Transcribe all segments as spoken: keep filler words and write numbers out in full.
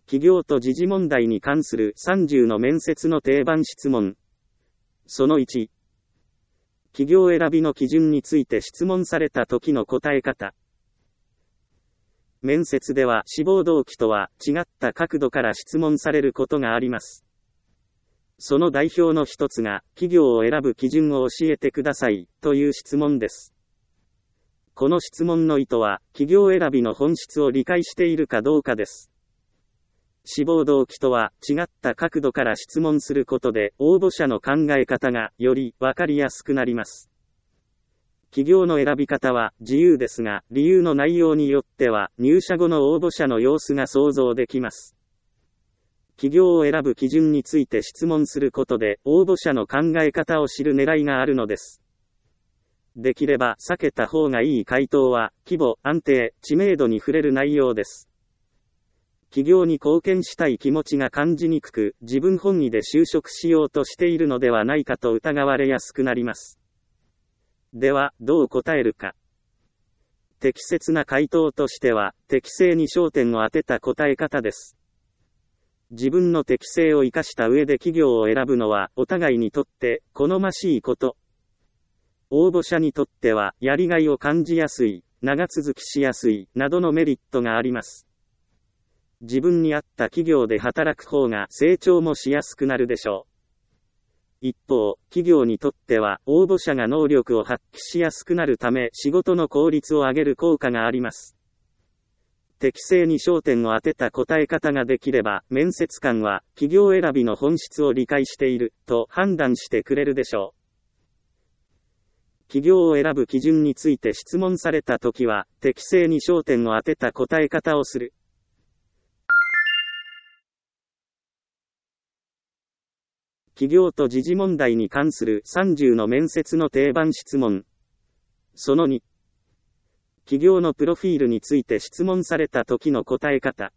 企業と時事問題に関するさんじゅうの面接の定番質問。そのいち。企業選びの基準について質問された時の答え方。面接では志望動機とは違った角度から質問されることがあります。その代表の一つが、企業を選ぶ基準を教えてください、という質問です。この質問の意図は、企業選びの本質を理解しているかどうかです。志望動機とは違った角度から質問することで、応募者の考え方がよりわかりやすくなります。企業の選び方は自由ですが、理由の内容によっては、入社後の応募者の様子が想像できます。企業を選ぶ基準について質問することで、応募者の考え方を知る狙いがあるのです。できれば避けた方がいい回答は、規模、安定、知名度に触れる内容です。企業に貢献したい気持ちが感じにくく、自分本位で就職しようとしているのではないかと疑われやすくなります。では、どう答えるか。適切な回答としては、適性に焦点を当てた答え方です。自分の適性を生かした上で企業を選ぶのは、お互いにとって好ましいこと。応募者にとっては、やりがいを感じやすい、長続きしやすい、などのメリットがあります。自分に合った企業で働く方が成長もしやすくなるでしょう。一方、企業にとっては、応募者が能力を発揮しやすくなるため、仕事の効率を上げる効果があります。適性に焦点を当てた答え方ができれば、面接官は、企業選びの本質を理解している、と判断してくれるでしょう。企業を選ぶ基準について質問されたときは、適性に焦点を当てた答え方をする。企業と時事問題に関するさんじゅうの面接の定番質問。そのに。企業のプロフィールについて質問された時の答え方。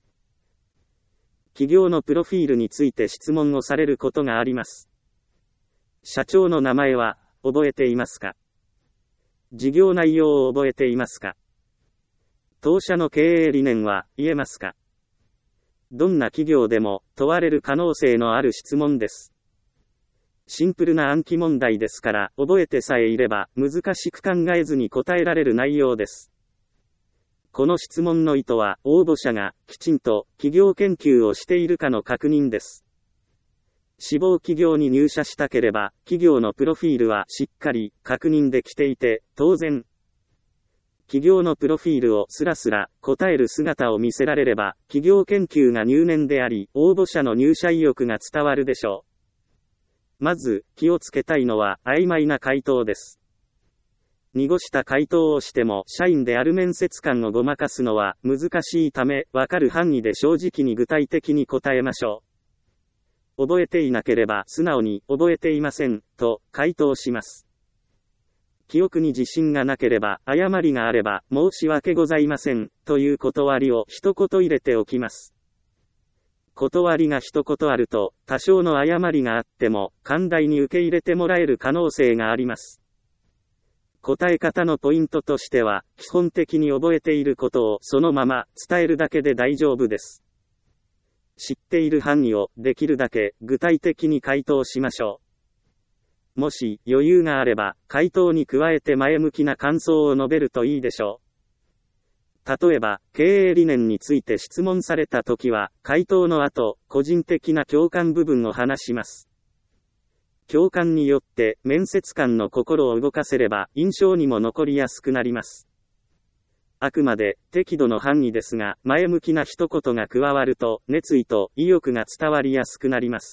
企業のプロフィールについて質問をされることがあります。社長の名前は覚えていますか？事業内容を覚えていますか？当社の経営理念は言えますか？どんな企業でも問われる可能性のある質問です。シンプルな暗記問題ですから覚えてさえいれば難しく考えずに答えられる内容です。この質問の意図は応募者がきちんと企業研究をしているかの確認です。志望企業に入社したければ企業のプロフィールはしっかり確認できていて当然。企業のプロフィールをスラスラ答える姿を見せられれば企業研究が入念であり応募者の入社意欲が伝わるでしょう。まず、気をつけたいのは、曖昧な回答です。濁した回答をしても、社員である面接官をごまかすのは難しいため、わかる範囲で正直に具体的に答えましょう。覚えていなければ、素直に、覚えていません、と回答します。記憶に自信がなければ、誤りがあれば、申し訳ございません、という断りを一言入れておきます。断りが一言あると、多少の誤りがあっても、寛大に受け入れてもらえる可能性があります。答え方のポイントとしては、基本的に覚えていることをそのまま伝えるだけで大丈夫です。知っている範囲をできるだけ具体的に回答しましょう。もし余裕があれば、回答に加えて前向きな感想を述べるといいでしょう。例えば、経営理念について質問されたときは、回答の後、個人的な共感部分を話します。共感によって、面接官の心を動かせれば、印象にも残りやすくなります。あくまで、適度の範囲ですが、前向きな一言が加わると、熱意と意欲が伝わりやすくなります。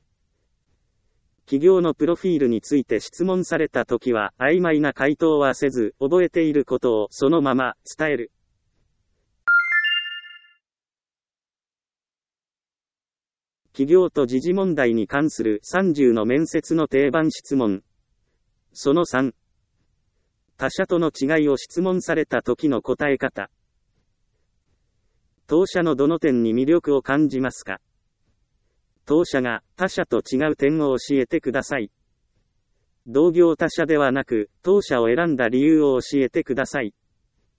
企業のプロフィールについて質問されたときは、曖昧な回答はせず、覚えていることをそのまま伝える。企業と時事問題に関するさんじゅうの面接の定番質問。そのさん。他社との違いを質問された時の答え方。当社のどの点に魅力を感じますか？当社が他社と違う点を教えてください。同業他社ではなく、当社を選んだ理由を教えてください。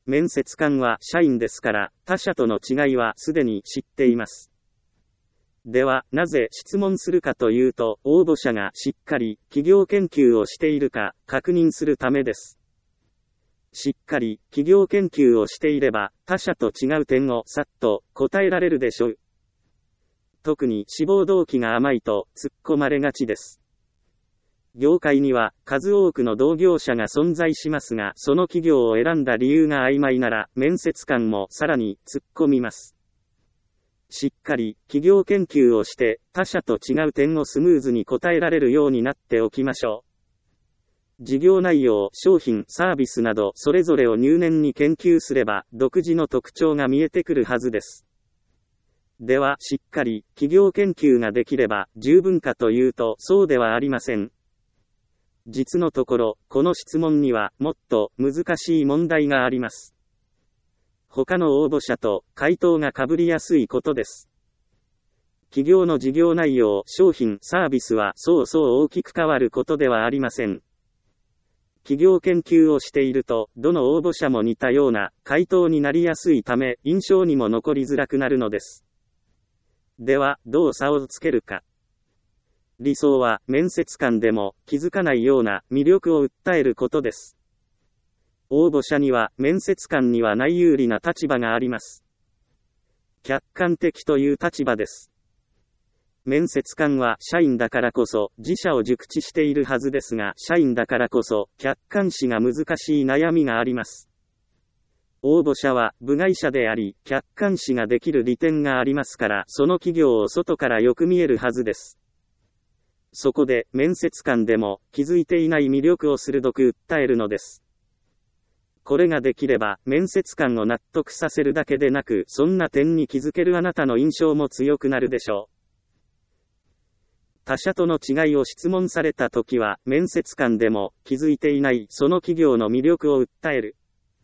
面接官は社員ですから、他社との違いはすでに知っています。では、なぜ質問するかというと、応募者がしっかり企業研究をしているか確認するためです。しっかり企業研究をしていれば、他社と違う点をさっと答えられるでしょう。特に志望動機が甘いと突っ込まれがちです。業界には数多くの同業者が存在しますが、その企業を選んだ理由が曖昧なら、面接官もさらに突っ込みます。しっかり企業研究をして他社と違う点をスムーズに答えられるようになっておきましょう。事業内容、商品、サービスなどそれぞれを入念に研究すれば独自の特徴が見えてくるはずです。では、しっかり企業研究ができれば十分かというとそうではありません。実のところ、この質問にはもっと難しい問題があります。他の応募者と回答が被りやすいことです。企業の事業内容、商品、サービスはそうそう大きく変わることではありません。企業研究をしていると、どの応募者も似たような回答になりやすいため、印象にも残りづらくなるのです。では、どう差をつけるか。理想は、面接官でも気づかないような魅力を訴えることです。応募者には、面接官にはない有利な立場があります。客観的という立場です。面接官は社員だからこそ自社を熟知しているはずですが、社員だからこそ客観視が難しい悩みがあります。応募者は部外者であり、客観視ができる利点がありますから、その企業を外からよく見えるはずです。そこで、面接官でも気づいていない魅力を鋭く訴えるのです。これができれば、面接官を納得させるだけでなく、そんな点に気づけるあなたの印象も強くなるでしょう。他社との違いを質問されたときは、面接官でも気づいていないその企業の魅力を訴える。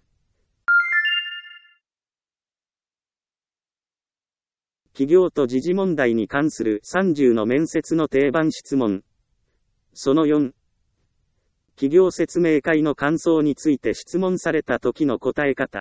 企業と時事問題に関するさんじゅうの面接の定番質問。そのよん。企業説明会の感想について質問された時の答え方。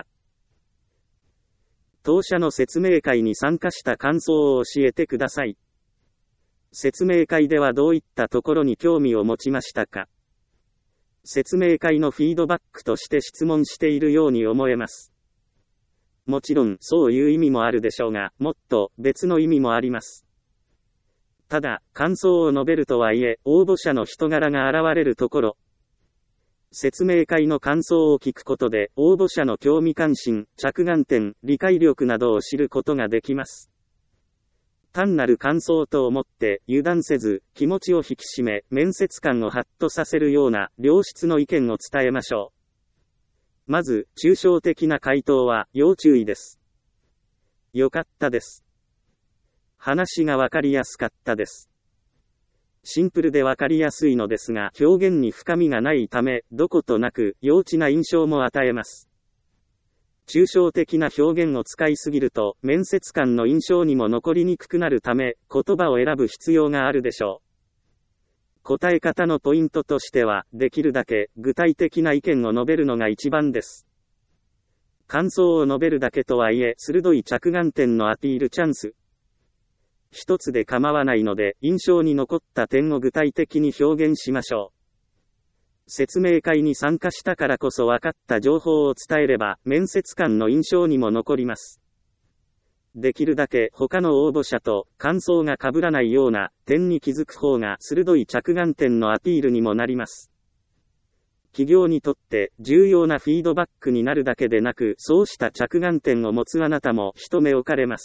当社の説明会に参加した感想を教えてください。説明会ではどういったところに興味を持ちましたか。説明会のフィードバックとして質問しているように思えます。もちろんそういう意味もあるでしょうが、もっと別の意味もあります。ただ、感想を述べるとはいえ、応募者の人柄が現れるところ、説明会の感想を聞くことで、応募者の興味関心、着眼点、理解力などを知ることができます。単なる感想と思って油断せず、気持ちを引き締め、面接官をハッとさせるような良質の意見を伝えましょう。まず、抽象的な回答は要注意です。よかったです。話がわかりやすかったです。シンプルでわかりやすいのですが、表現に深みがないため、どことなく幼稚な印象も与えます。抽象的な表現を使いすぎると、面接官の印象にも残りにくくなるため、言葉を選ぶ必要があるでしょう。答え方のポイントとしては、できるだけ具体的な意見を述べるのが一番です。感想を述べるだけとはいえ、鋭い着眼点のアピールチャンス。一つで構わないので、印象に残った点を具体的に表現しましょう。説明会に参加したからこそ分かった情報を伝えれば、面接官の印象にも残ります。できるだけ他の応募者と感想が被らないような点に気づく方が鋭い着眼点のアピールにもなります。企業にとって重要なフィードバックになるだけでなく、そうした着眼点を持つあなたも一目置かれます。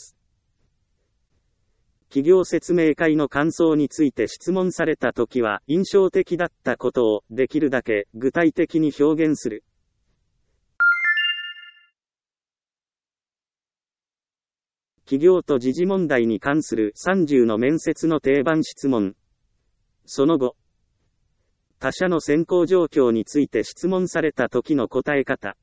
企業説明会の感想について質問されたときは、印象的だったことをできるだけ具体的に表現する。企業と時事問題に関するさんじゅうの面接の定番質問。その後、他社の選考状況について質問された時の答え方。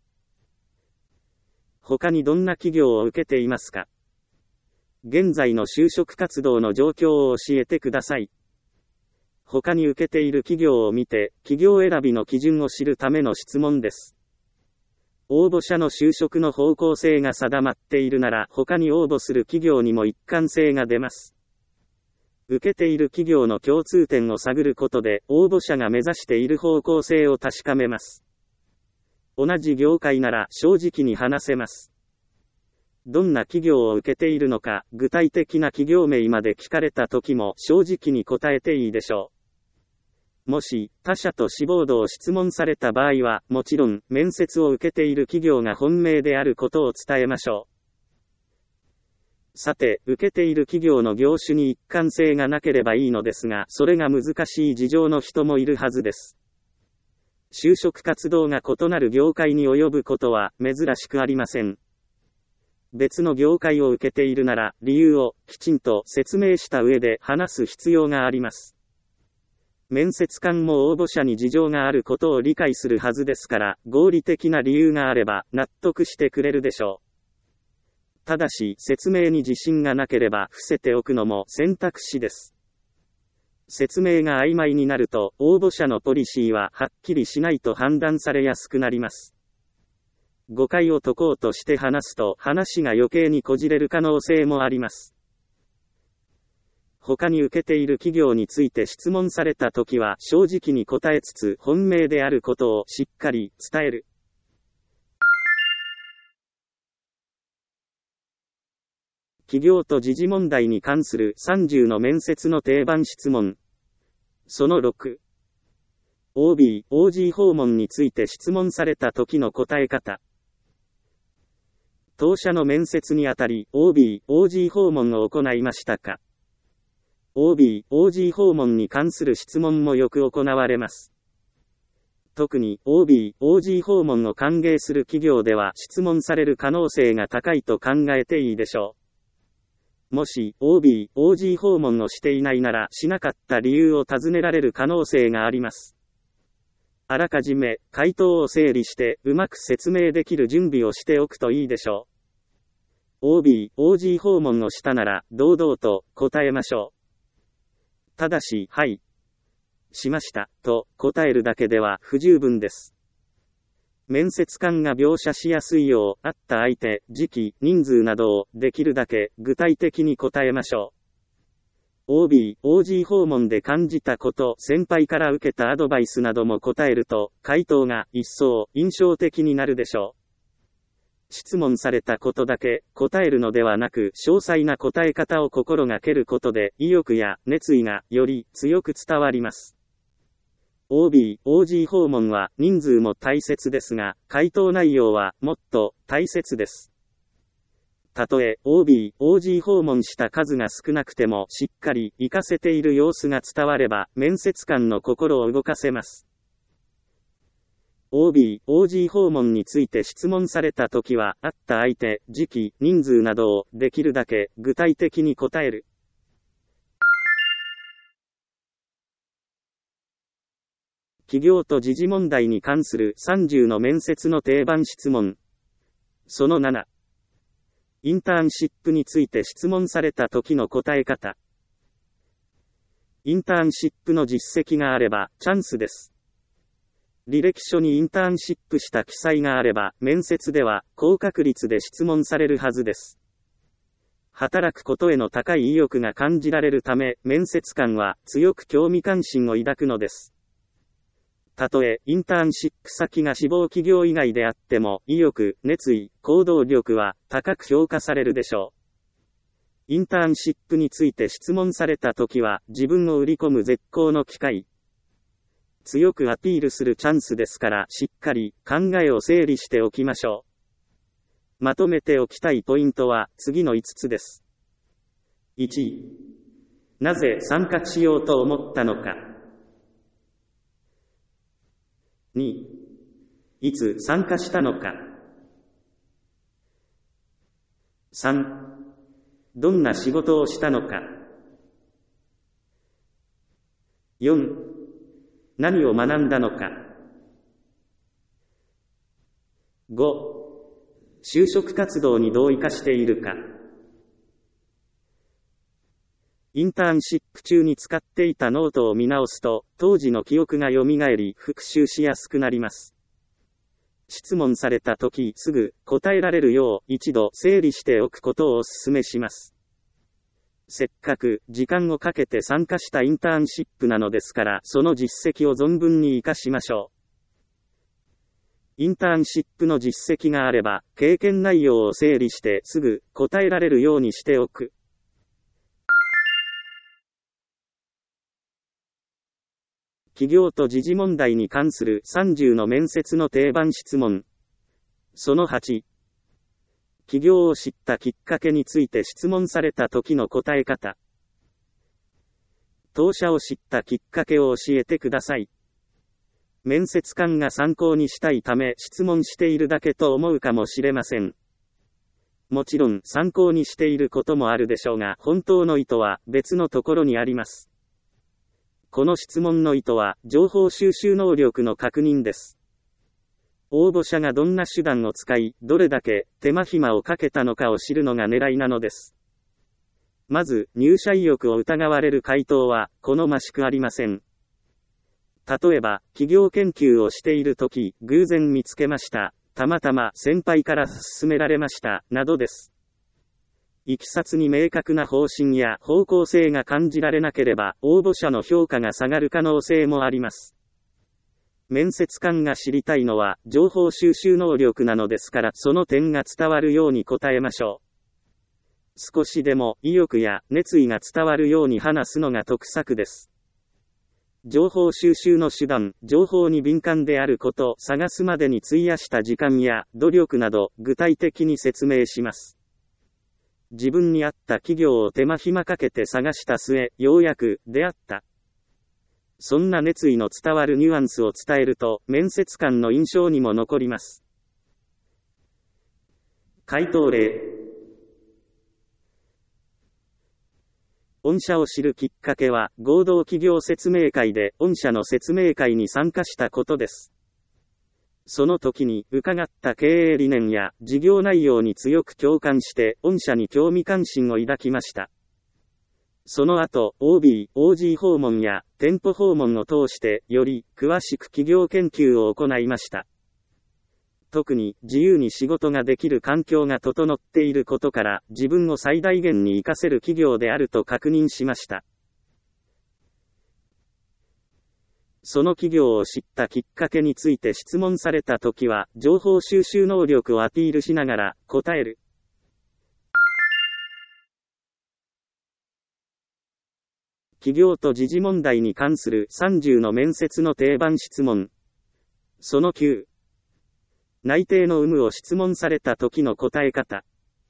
他にどんな企業を受けていますか？現在の就職活動の状況を教えてください。他に受けている企業を見て、企業選びの基準を知るための質問です。 応募者の就職の方向性が定まっているなら他に応募する企業にも一貫性が出ます。受けている企業の共通点を探ることで応募者が目指している方向性を確かめます。同じ業界なら正直に話せます。どんな企業を受けているのか、具体的な企業名まで聞かれた時も正直に答えていいでしょう。もし、他社と志望度を質問された場合は、もちろん、面接を受けている企業が本命であることを伝えましょう。さて、受けている企業の業種に一貫性がなければいいのですが、それが難しい事情の人もいるはずです。就職活動が異なる業界に及ぶことは珍しくありません。別の業界を受けているなら、理由をきちんと説明した上で話す必要があります。面接官も応募者に事情があることを理解するはずですから、合理的な理由があれば納得してくれるでしょう。ただし、説明に自信がなければ伏せておくのも選択肢です。説明が曖昧になると、応募者のポリシーははっきりしないと判断されやすくなります。誤解を解こうとして話すと、話が余計にこじれる可能性もあります。他に受けている企業について質問されたときは、正直に答えつつ、本命であることをしっかり伝える。企業と時事問題に関するさんじゅうの面接の定番質問。そのろく。オービー、オージー 訪問について質問された時の答え方。当社の面接にあたり、オービー、オージー 訪問を行いましたか？ オービー、オージー 訪問に関する質問もよく行われます。特に オービー、オージー 訪問を歓迎する企業では質問される可能性が高いと考えていいでしょう。もし、オービー、オージー 訪問をしていないなら、しなかった理由を尋ねられる可能性があります。あらかじめ、回答を整理して、うまく説明できる準備をしておくといいでしょう。オービー、オージー 訪問をしたなら、堂々と答えましょう。ただし、はい、しました、と答えるだけでは不十分です。面接官が描写しやすいよう、会った相手、時期、人数などをできるだけ具体的に答えましょう。オービー、オージー 訪問で感じたこと、先輩から受けたアドバイスなども答えると、回答が一層印象的になるでしょう。質問されたことだけ答えるのではなく、詳細な答え方を心がけることで、意欲や熱意がより強く伝わります。オービー、オージー 訪問は人数も大切ですが、回答内容はもっと大切です。たとえ オービー、オージー 訪問した数が少なくてもしっかり活かせている様子が伝われば、面接官の心を動かせます。オービー、オージー 訪問について質問されたときは、会った相手、時期、人数などをできるだけ具体的に答える。企業と時事問題に関するさんじゅうの面接の定番質問。そのなな。インターンシップについて質問された時の答え方。インターンシップの実績があればチャンスです。履歴書にインターンシップした記載があれば、面接では高確率で質問されるはずです。働くことへの高い意欲が感じられるため、面接官は強く興味関心を抱くのです。たとえ、インターンシップ先が志望企業以外であっても、意欲、熱意、行動力は高く評価されるでしょう。インターンシップについて質問されたときは、自分を売り込む絶好の機会。強くアピールするチャンスですから、しっかり考えを整理しておきましょう。まとめておきたいポイントは次のいつつです。いち. なぜ参加しようと思ったのか。に. いつ参加したのか。さん. どんな仕事をしたのか。よん. 何を学んだのか。ご. 就職活動にどう生かしているか。インターンシップ中に使っていたノートを見直すと、当時の記憶が蘇り復習しやすくなります。 質問されたときすぐ答えられるよう一度整理しておくことをお勧めします。せっかく時間をかけて参加したインターンシップなのですから、その実績を存分に活かしましょう。インターンシップの実績があれば、経験内容を整理してすぐ答えられるようにしておく。企業と時事問題に関するさんじゅうの面接の定番質問。そのはち。企業を知ったきっかけについて質問された時の答え方。当社を知ったきっかけを教えてください。面接官が参考にしたいため質問しているだけと思うかもしれません。もちろん参考にしていることもあるでしょうが、本当の意図は別のところにあります。この質問の意図は情報収集能力の確認です。応募者がどんな手段を使い、どれだけ手間暇をかけたのかを知るのが狙いなのです。まず、入社意欲を疑われる回答は好ましくありません。例えば、企業研究をしているとき、偶然見つけました。たまたま先輩から勧められました。などです。いきさつに明確な方針や方向性が感じられなければ、応募者の評価が下がる可能性もあります。面接官が知りたいのは情報収集能力なのですから、その点が伝わるように答えましょう。少しでも意欲や熱意が伝わるように話すのが得策です。情報収集の手段、情報に敏感であること、探すまでに費やした時間や努力など具体的に説明します。自分に合った企業を手間暇かけて探した末、ようやく出会った。そんな熱意の伝わるニュアンスを伝えると、面接官の印象にも残ります。回答例。御社を知るきっかけは、合同企業説明会で御社の説明会に参加したことです。その時に伺った経営理念や事業内容に強く共感して、御社に興味関心を抱きました。その後、オービー、オージー 訪問や店舗訪問を通して、より詳しく企業研究を行いました。特に自由に仕事ができる環境が整っていることから、自分を最大限に活かせる企業であると確認しました。その企業を知ったきっかけについて質問されたときは、情報収集能力をアピールしながら答える。企業と時事問題に関するさんじゅうの面接の定番質問。そのきゅう。内定の有無を質問された時の答え方。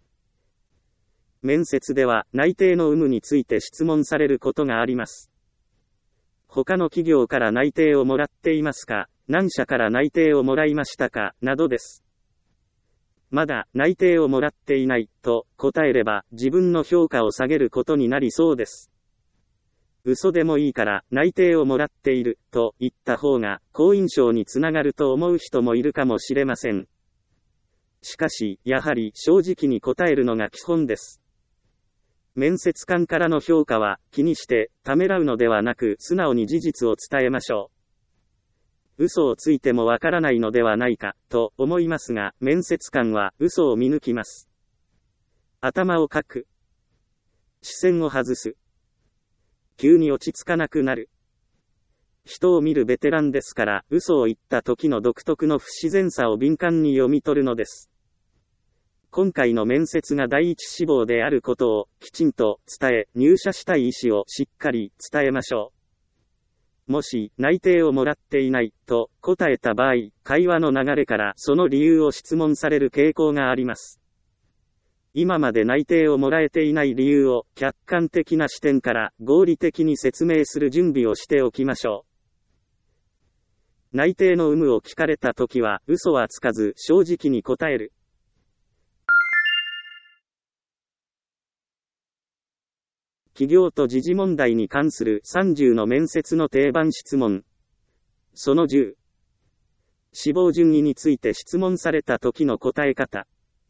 面接では内定の有無について質問されることがあります。他の企業から内定をもらっていますか？何社から内定をもらいましたか？などです。まだ内定をもらっていないと答えれば自分の評価を下げることになりそうです。嘘でもいいから内定をもらっていると言った方が好印象につながると思う人もいるかもしれません。しかし、やはり正直に答えるのが基本です。面接官からの評価は気にしてためらうのではなく、素直に事実を伝えましょう。嘘をついてもわからないのではないかと思いますが、面接官は嘘を見抜きます。頭をかく。視線を外す。急に落ち着かなくなる。人を見るベテランですから、嘘を言った時の独特の不自然さを敏感に読み取るのです。今回の面接が第一志望であることをきちんと伝え、入社したい意思をしっかり伝えましょう。もし、内定をもらっていないと答えた場合、会話の流れからその理由を質問される傾向があります。今まで内定をもらえていない理由を客観的な視点から合理的に説明する準備をしておきましょう。内定の有無を聞かれたときは嘘はつかず正直に答える。企業と時事問題に関するさんじゅうの面接の定番質問。そのじゅう。志望順位について質問されたときの答え方。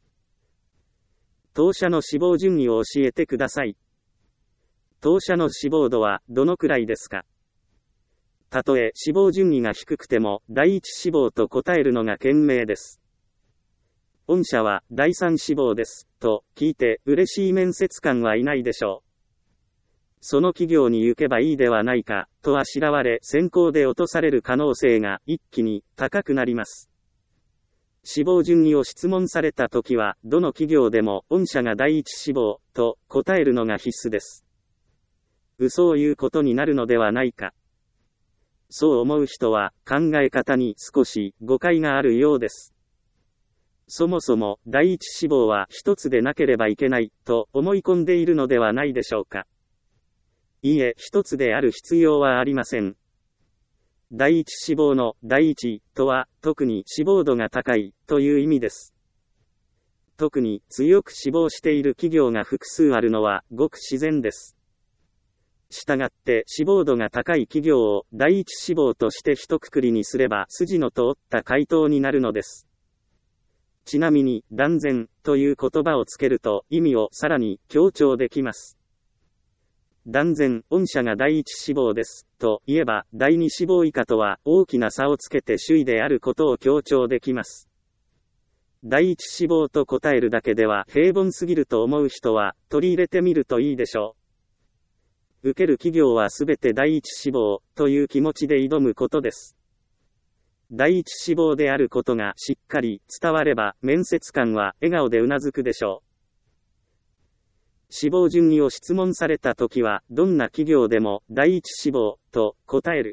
当社の志望順位を教えてください。当社の志望度はどのくらいですか？ たとえ死亡順位が低くても第一死亡と答えるのが賢明です。御社は第三死亡です、と聞いて嬉しい面接官はいないでしょう。その企業に行けばいいではないか、とあしらわれ選考で落とされる可能性が一気に高くなります。死亡順位を質問されたときは、どの企業でも御社が第一死亡、と答えるのが必須です。嘘を言うことになるのではないか。そう思う人は考え方に少し誤解があるようです。そもそも第一死亡は一つでなければいけないと思い込んでいるのではないでしょうか。いいえ、一つである必要はありません。第一死亡の第一とは特に死亡度が高いという意味です。特に強く死亡している企業が複数あるのはごく自然です。したがって死亡度が高い企業を第一死亡として一括りにすれば筋の通った回答になるのです。ちなみに断然という言葉をつけると意味をさらに強調できます。断然、御社が第一死亡です、と言えば第二死亡以下とは大きな差をつけて首位であることを強調できます。第一死亡と答えるだけでは平凡すぎると思う人は取り入れてみるといいでしょう。受ける企業はすべて第一死亡という気持ちで挑むことです。第一死亡であることがしっかり伝われば面接官は笑顔でうなずくでしょう。死亡順位を質問されたときはどんな企業でも第一死亡と答える。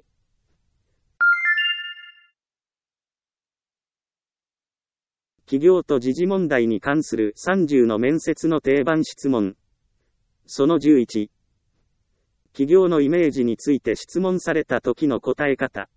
企業と時事問題に関するさんじゅうの面接の定番質問。そのじゅういち。企業のイメージについて質問された時の答え方。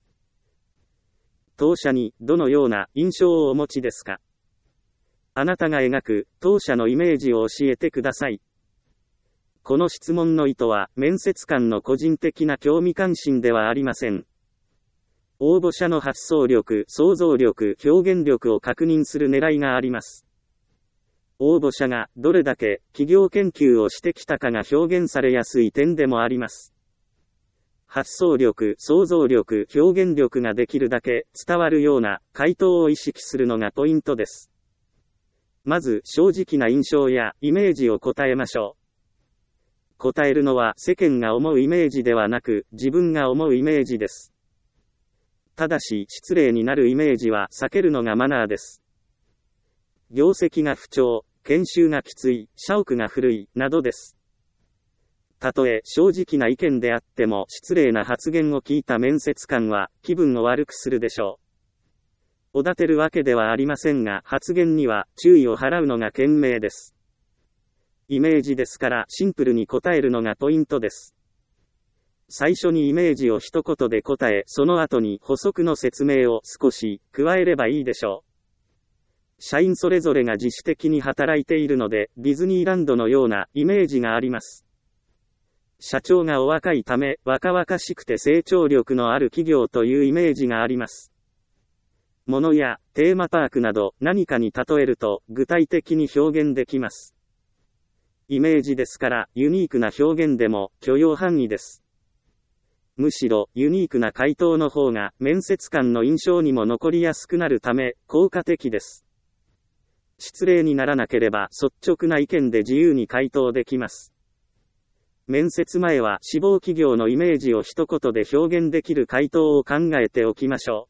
当社にどのような印象をお持ちですか？あなたが描く当社のイメージを教えてください。この質問の意図は面接官の個人的な興味関心ではありません。応募者の発想力、想像力、表現力を確認する狙いがあります。応募者がどれだけ企業研究をしてきたかが表現されやすい点でもあります。発想力、想像力、表現力ができるだけ伝わるような回答を意識するのがポイントです。まず正直な印象やイメージを答えましょう。答えるのは世間が思うイメージではなく自分が思うイメージです。ただし失礼になるイメージは避けるのがマナーです。業績が不調、研修がきつい、社屋が古い、などです。たとえ正直な意見であっても失礼な発言を聞いた面接官は気分を悪くするでしょう。おだてるわけではありませんが発言には注意を払うのが賢明です。イメージですからシンプルに答えるのがポイントです。最初にイメージを一言で答え、その後に補足の説明を少し加えればいいでしょう。社員それぞれが自主的に働いているのでディズニーランドのようなイメージがあります。社長がお若いため若々しくて成長力のある企業というイメージがあります。物やテーマパークなど何かに例えると具体的に表現できます。イメージですからユニークな表現でも許容範囲です。むしろユニークな回答の方が面接官の印象にも残りやすくなるため効果的です。失礼にならなければ率直な意見で自由に回答できます。面接前は志望企業のイメージを一言で表現できる回答を考えておきましょう。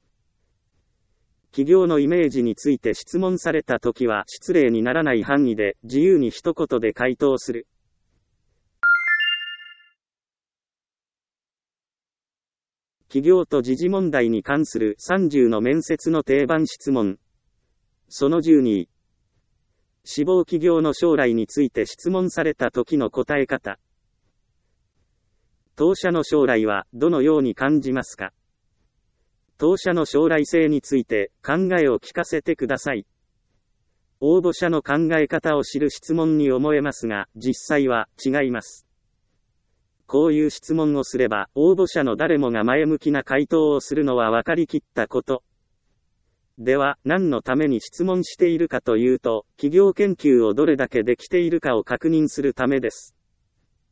企業のイメージについて質問されたときは失礼にならない範囲で自由に一言で回答する。企業と時事問題に関するさんじゅうの面接の定番質問。そのじゅうに。志望企業の将来について質問された時の答え方。当社の将来はどのように感じますか？当社の将来性について考えを聞かせてください。応募者の考え方を知る質問に思えますが、実際は違います。こういう質問をすれば、応募者の誰もが前向きな回答をするのは分かりきったこと。では、何のために質問しているかというと、企業研究をどれだけできているかを確認するためです。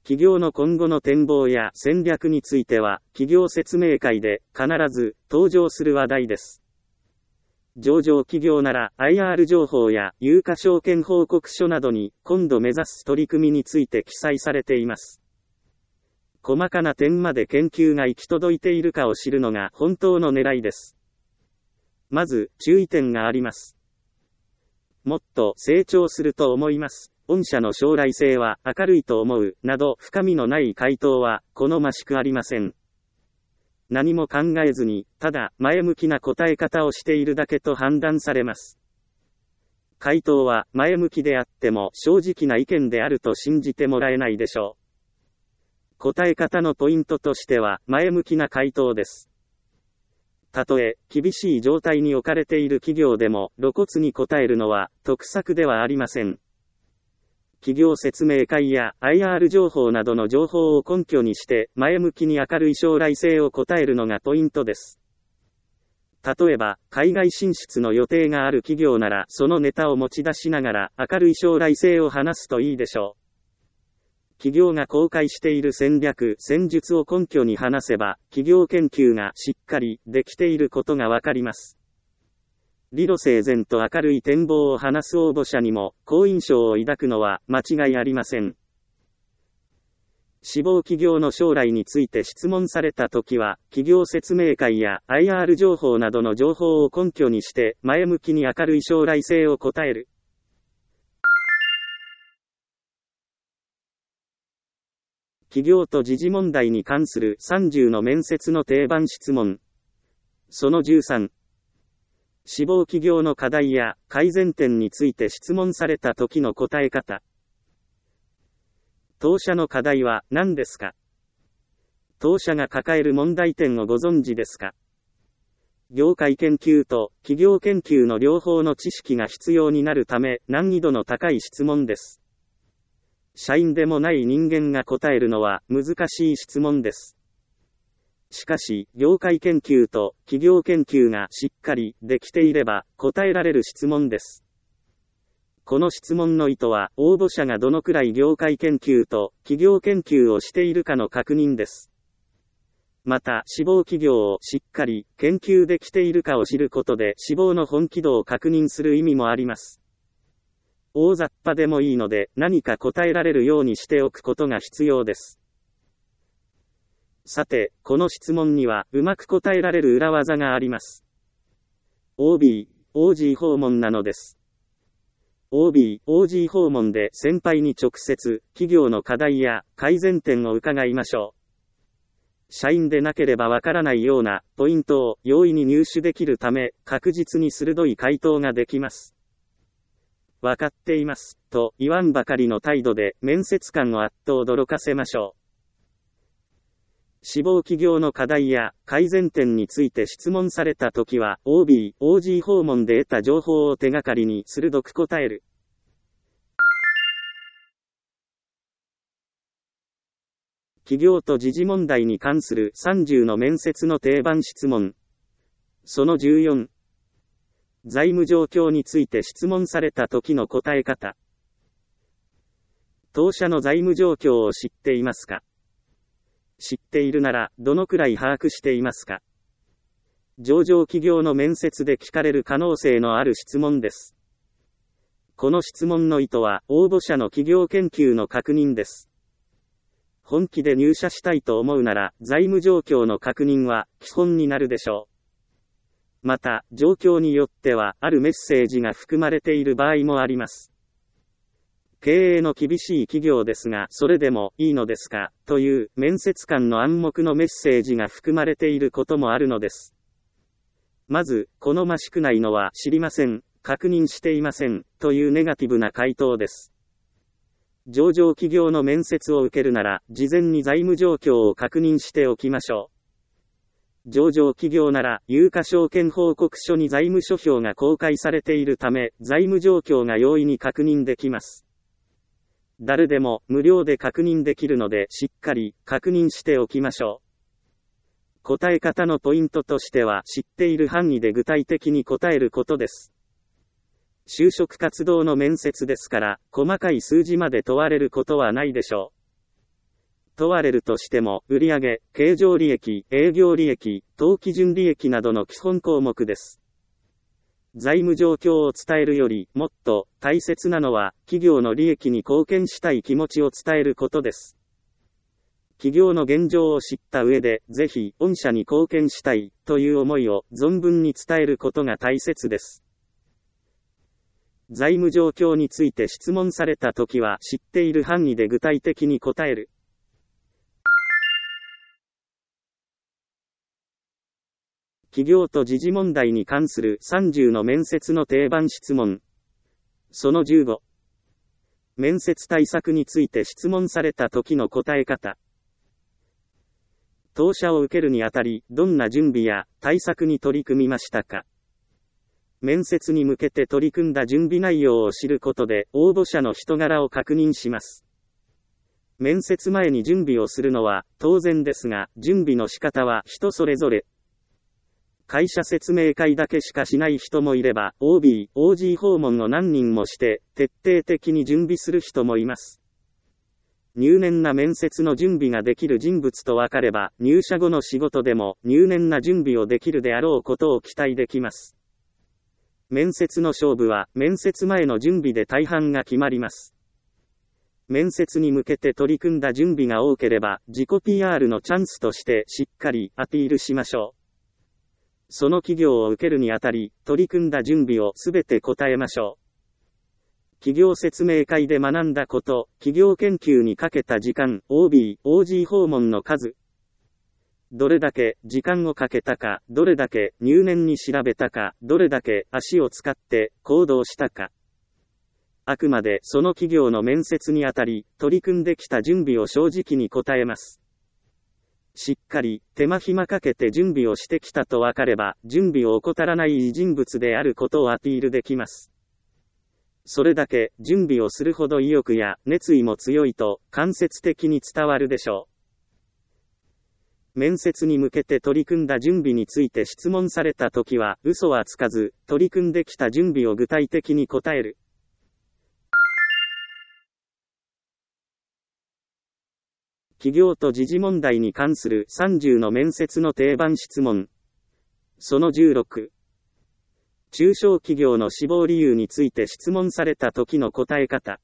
企業の今後の展望や戦略については、企業説明会で必ず登場する話題です。上場企業なら アイアール 情報や有価証券報告書などに今度目指す取り組みについて記載されています。細かな点まで研究が行き届いているかを知るのが本当の狙いです。まず、注意点があります。もっと成長すると思います。御社の将来性は明るいと思う、など深みのない回答は好ましくありません。何も考えずに、ただ前向きな答え方をしているだけと判断されます。回答は前向きであっても正直な意見であると信じてもらえないでしょう。答え方のポイントとしては前向きな回答です。たとえ厳しい状態に置かれている企業でも露骨に答えるのは得策ではありません。企業説明会や アイアール 情報などの情報を根拠にして前向きに明るい将来性を答えるのがポイントです。例えば、海外進出の予定がある企業ならそのネタを持ち出しながら明るい将来性を話すといいでしょう。企業が公開している戦略、戦術を根拠に話せば、企業研究がしっかりできていることがわかります。理路整然と明るい展望を話す応募者にも好印象を抱くのは間違いありません。志望企業の将来について質問されたときは、企業説明会や アイアール 情報などの情報を根拠にして前向きに明るい将来性を答える。企業と時事問題に関するさんじゅうの面接の定番質問。そのじゅうさん。志望企業の課題や改善点について質問された時の答え方。当社の課題は何ですか？当社が抱える問題点をご存知ですか？業界研究と企業研究の両方の知識が必要になるため難易度の高い質問です。社員でもない人間が答えるのは難しい質問です。しかし、業界研究と企業研究がしっかりできていれば答えられる質問です。この質問の意図は、応募者がどのくらい業界研究と企業研究をしているかの確認です。また、志望企業をしっかり研究できているかを知ることで志望の本気度を確認する意味もあります。大雑把でもいいので、何か答えられるようにしておくことが必要です。さて、この質問にはうまく答えられる裏技があります。オービー、オージー 訪問なのです。オービー、オージー 訪問で先輩に直接、企業の課題や改善点を伺いましょう。社員でなければわからないようなポイントを容易に入手できるため、確実に鋭い回答ができます。わかっています、と言わんばかりの態度で面接官をあっと驚かせましょう。志望企業の課題や改善点について質問されたときは オービー、オージー 訪問で得た情報を手がかりに鋭く答える。企業と時事問題に関するさんじゅうの面接の定番質問。そのじゅうよん。財務状況について質問された時の答え方。当社の財務状況を知っていますか？知っているなら、どのくらい把握していますか？上場企業の面接で聞かれる可能性のある質問です。この質問の意図は、応募者の企業研究の確認です。本気で入社したいと思うなら、財務状況の確認は基本になるでしょう。また、状況によっては、あるメッセージが含まれている場合もあります。経営の厳しい企業ですが、それでもいいのですか、という面接官の暗黙のメッセージが含まれていることもあるのです。まず、好ましくないのは知りません、確認していません、というネガティブな回答です。上場企業の面接を受けるなら、事前に財務状況を確認しておきましょう。上場企業なら、有価証券報告書に財務諸表が公開されているため、財務状況が容易に確認できます。誰でも無料で確認できるのでしっかり確認しておきましょう。答え方のポイントとしては知っている範囲で具体的に答えることです。就職活動の面接ですから細かい数字まで問われることはないでしょ問われるとしても、売上、経常利益、営業利益、当基準利益などの基本項目です。財務状況を伝えるより、もっと大切なのは、企業の利益に貢献したい気持ちを伝えることです。企業の現状を知った上で、ぜひ、御社に貢献したい、という思いを存分に伝えることが大切です。財務状況について質問されたときは、知っている範囲で具体的に答える。企業と時事問題に関するさんじゅうの面接の定番質問。そのじゅうご。面接対策について質問された時の答え方。当社を受けるにあたり、どんな準備や対策に取り組みましたか？面接に向けて取り組んだ準備内容を知ることで、応募者の人柄を確認します。面接前に準備をするのは当然ですが、準備の仕方は人それぞれ。会社説明会だけしかしない人もいれば、オービー、オージー 訪問を何人もして、徹底的に準備する人もいます。入念な面接の準備ができる人物と分かれば、入社後の仕事でも入念な準備をできるであろうことを期待できます。面接の勝負は、面接前の準備で大半が決まります。面接に向けて取り組んだ準備が多ければ、自己 ピーアール のチャンスとしてしっかりアピールしましょう。その企業を受けるにあたり、取り組んだ準備をすべて答えましょう。企業説明会で学んだこと、企業研究にかけた時間、オービー、オージー 訪問の数。どれだけ時間をかけたか、どれだけ入念に調べたか、どれだけ足を使って行動したか。あくまでその企業の面接にあたり、取り組んできた準備を正直に答えます。しっかり手間暇かけて準備をしてきたと分かれば、準備を怠らない人物であることをアピールできます。それだけ準備をするほど意欲や熱意も強いと間接的に伝わるでしょう。面接に向けて取り組んだ準備について質問されたときは、嘘はつかず、取り組んできた準備を具体的に答える。企業と時事問題に関するさんじゅうの面接の定番質問。そのじゅうろく。中小企業の志望理由について質問された時の答え方。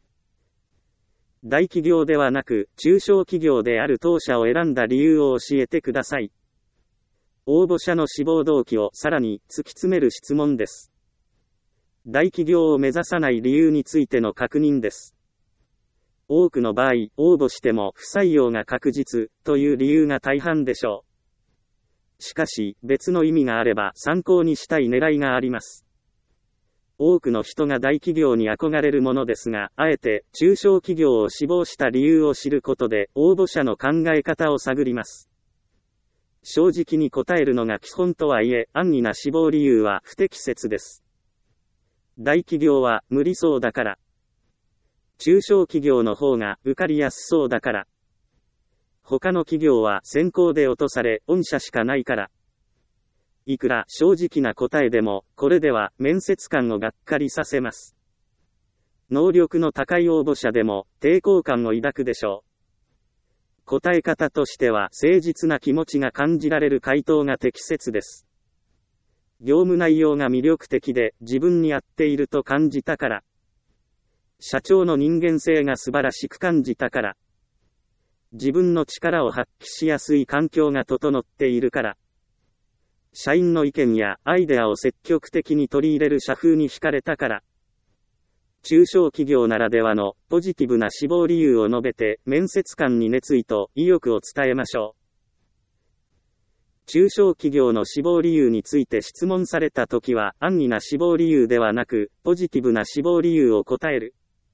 大企業ではなく、中小企業である当社を選んだ理由を教えてください。応募者の志望動機をさらに突き詰める質問です。大企業を目指さない理由についての確認です。多くの場合、応募しても不採用が確実という理由が大半でしょう。しかし、別の意味があれば参考にしたい狙いがあります。多くの人が大企業に憧れるものですが、あえて中小企業を志望した理由を知ることで、応募者の考え方を探ります。正直に答えるのが基本とはいえ、安易な志望理由は不適切です。大企業は無理そうだから。中小企業の方が受かりやすそうだから。他の企業は選考で落とされ、御社しかないから。いくら正直な答えでも、これでは面接官をがっかりさせます。能力の高い応募者でも抵抗感を抱くでしょう。答え方としては誠実な気持ちが感じられる回答が適切です。業務内容が魅力的で自分に合っていると感じたから。社長の人間性が素晴らしく感じたから。自分の力を発揮しやすい環境が整っているから。社員の意見やアイデアを積極的に取り入れる社風に惹かれたから。中小企業ならではのポジティブな志望理由を述べて面接官に熱意と意欲を伝えましょう。中小企業の志望理由について質問されたときは安易な志望理由ではなくポジティブな志望理由を答える。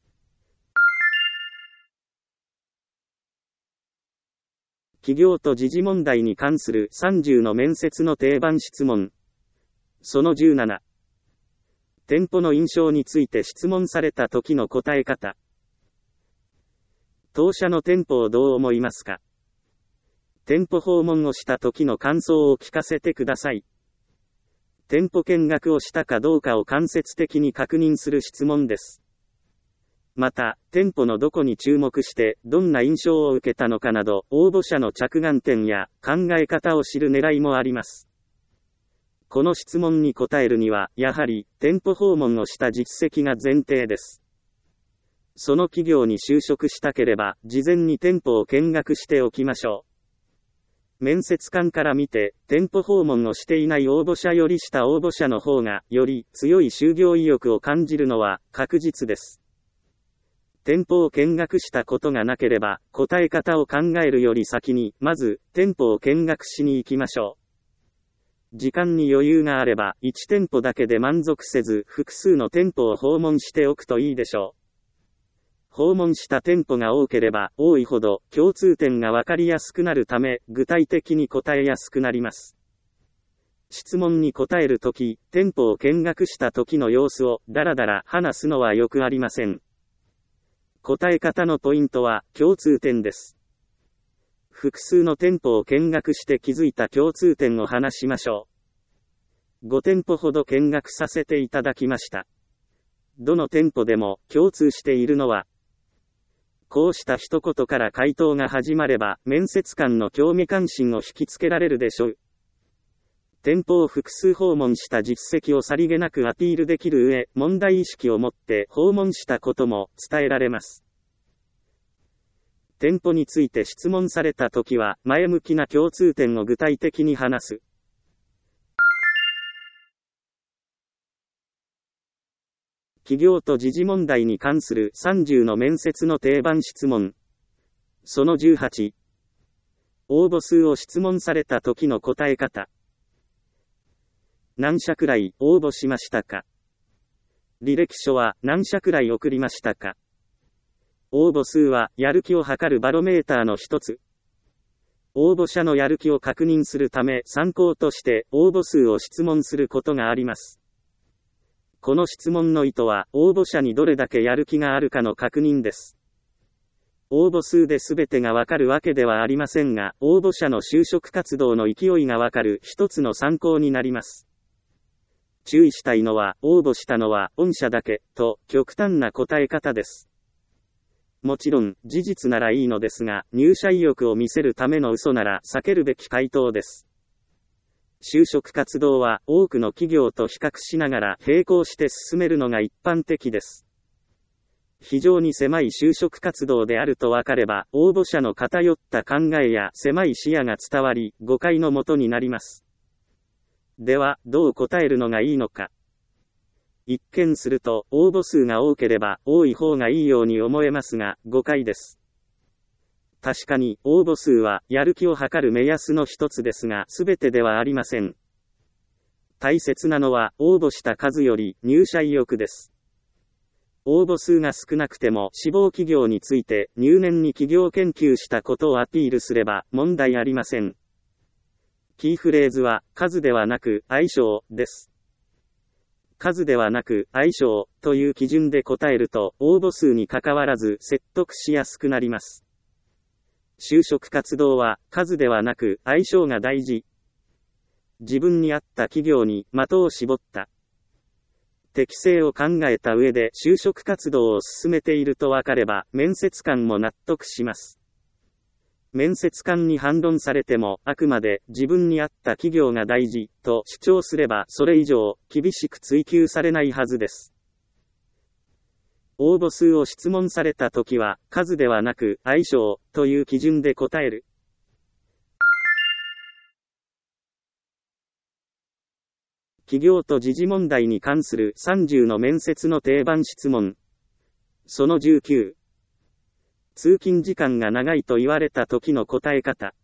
企業と時事問題に関するさんじゅうの面接の定番質問。そのじゅうなな。店舗の印象について質問された時の答え方。当社の店舗をどう思いますか？店舗訪問をした時の感想を聞かせてください。店舗見学をしたかどうかを間接的に確認する質問です。 また、店舗のどこに注目してどんな印象を受けたのかなど、応募者の着眼点や考え方を知る狙いもあります。この質問に答えるには、やはり、店舗訪問をした実績が前提です。その企業に就職したければ、事前に店舗を見学しておきましょう。面接官から見て、店舗訪問をしていない応募者よりした応募者の方が、より強い就業意欲を感じるのは確実です。店舗を見学したことがなければ、答え方を考えるより先に、まず、店舗を見学しに行きましょう。時間に余裕があれば、いち店舗だけで満足せず、複数の店舗を訪問しておくといいでしょう。訪問した店舗が多ければ、多いほど、共通点がわかりやすくなるため、具体的に答えやすくなります。質問に答えるとき、店舗を見学した時の様子を、だらだら話すのはよくありません。答え方のポイントは、共通点です。複数の店舗を見学して気づいた共通点を話しましょう。ご店舗ほど見学させていただきました。どの店舗でも共通しているのは、こうした一言から回答が始まれば、面接官の興味関心を引きつけられるでしょう。店舗を複数訪問した実績をさりげなくアピールできる上、問題意識を持って訪問したことも伝えられます。店舗について質問されたときは、前向きな共通点を具体的に話す。企業と時事問題に関するさんじゅうの面接の定番質問。そのじゅうはち。応募数を質問された時の答え方。何社くらい応募しましたか？履歴書は何社くらい送りましたか？応募数はやる気を測るバロメーターの一つ。応募者のやる気を確認するため参考として応募数を質問することがあります。この質問の意図は、応募者にどれだけやる気があるかの確認です。応募数で全てがわかるわけではありませんが、応募者の就職活動の勢いがわかる一つの参考になります。注意したいのは、応募したのは御社だけ、と極端な答え方です。もちろん、事実ならいいのですが、入社意欲を見せるための嘘なら避けるべき回答です。就職活動は多くの企業と比較しながら並行して進めるのが一般的です。非常に狭い就職活動であると分かれば、応募者の偏った考えや狭い視野が伝わり、誤解のもとになります。では、どう答えるのがいいのか。一見すると、応募数が多ければ多い方がいいように思えますが、誤解です。確かに、応募数は、やる気を測る目安の一つですが、すべてではありません。大切なのは、応募した数より、入社意欲です。応募数が少なくても、志望企業について、入念に企業研究したことをアピールすれば、問題ありません。キーフレーズは、数ではなく、相性、です。数ではなく、相性、という基準で答えると、応募数に関わらず、説得しやすくなります。就職活動は数ではなく相性が大事。自分に合った企業に的を絞った。適性を考えた上で就職活動を進めていると分かれば面接官も納得します。面接官に反論されてもあくまで自分に合った企業が大事と主張すればそれ以上厳しく追求されないはずです。応募数を質問されたときは、数ではなく、相性、という基準で答える。企業と時事問題に関するさんじゅうの面接の定番質問。そのじゅうきゅう。通勤時間が長いと言われた時の答え方。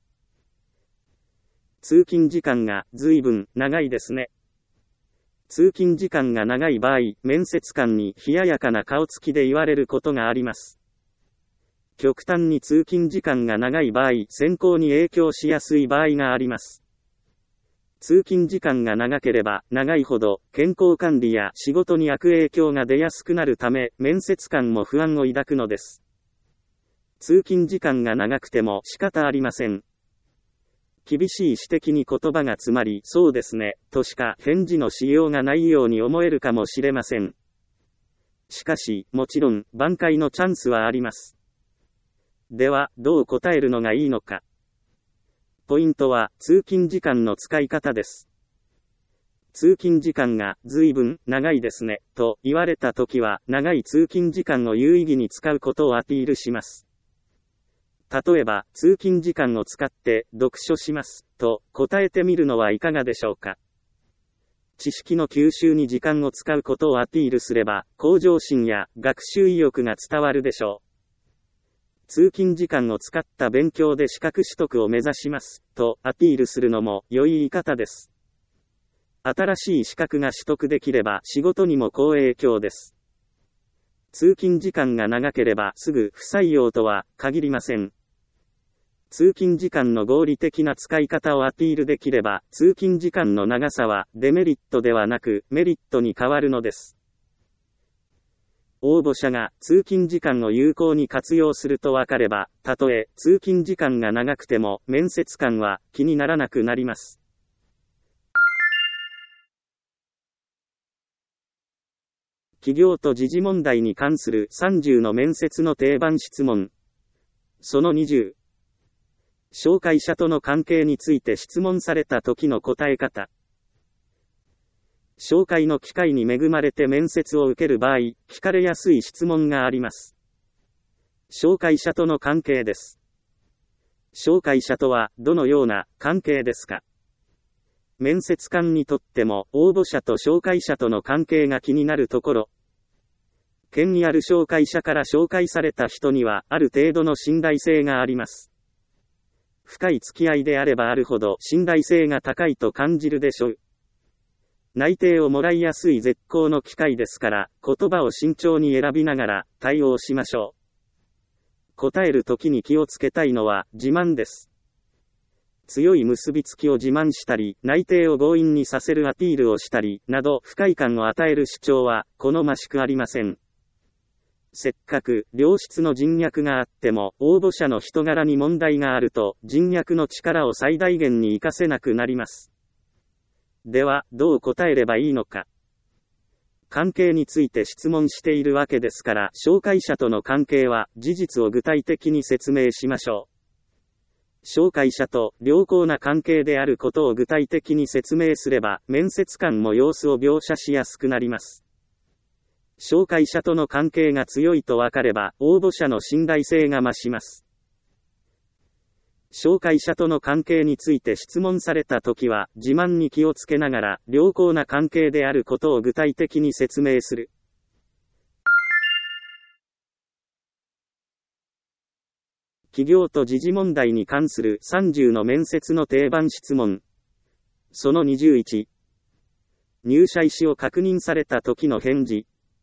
通勤時間が随分長いですね。通勤時間が長い場合、面接官に冷ややかな顔つきで言われることがあります。極端に通勤時間が長い場合、選考に影響しやすい場合があります。通勤時間が長ければ長いほど健康管理や仕事に悪影響が出やすくなるため、面接官も不安を抱くのです。通勤時間が長くても仕方ありません。厳しい指摘に言葉が詰まり、そうですね、としか返事のしようがないように思えるかもしれません。 しかし、もちろん、挽回のチャンスはあります。では、どう答えるのがいいのか。ポイントは、通勤時間の使い方です。通勤時間が随分長いですね、と言われたときは、長い通勤時間を有意義に使うことをアピールします。例えば、通勤時間を使って読書します、と答えてみるのはいかがでしょうか。知識の吸収に時間を使うことをアピールすれば、向上心や学習意欲が伝わるでしょう。通勤時間を使った勉強で資格取得を目指します、とアピールするのも良い言い方です。新しい資格が取得できれば仕事にも好影響です。通勤時間が長ければすぐ不採用とは限りません。通勤時間の合理的な使い方をアピールできれば、通勤時間の長さはデメリットではなくメリットに変わるのです。応募者が通勤時間を有効に活用すると分かれば、たとえ通勤時間が長くても面接官は気にならなくなります。企業と時事問題に関するさんじゅうの面接の定番質問。そのにじゅう。紹介者との関係について質問された時の答え方。紹介の機会に恵まれて面接を受ける場合、聞かれやすい質問があります。紹介者との関係です。紹介者とはどのような関係ですか？面接官にとっても応募者と紹介者との関係が気になるところ。権威ある紹介者から紹介された人にはある程度の信頼性があります。深い付き合いであればあるほど信頼性が高いと感じるでしょう。内定をもらいやすい絶好の機会ですから、言葉を慎重に選びながら対応しましょう。答えるときに気をつけたいのは自慢です。強い結びつきを自慢したり、内定を強引にさせるアピールをしたり、など不快感を与える主張は好ましくありません。せっかく良質の人脈があっても応募者の人柄に問題があると人脈の力を最大限に活かせなくなります。ではどう答えればいいのか。関係について質問しているわけですから紹介者との関係は事実を具体的に説明しましょう。紹介者と良好な関係であることを具体的に説明すれば面接官も様子を描写しやすくなります。紹介者との関係が強いと分かれば、応募者の信頼性が増します。紹介者との関係について質問されたときは、自慢に気をつけながら、良好な関係であることを具体的に説明する。企業と時事問題に関するさんじゅうの面接の定番質問。そのにじゅういち。入社意思を確認された時の返事。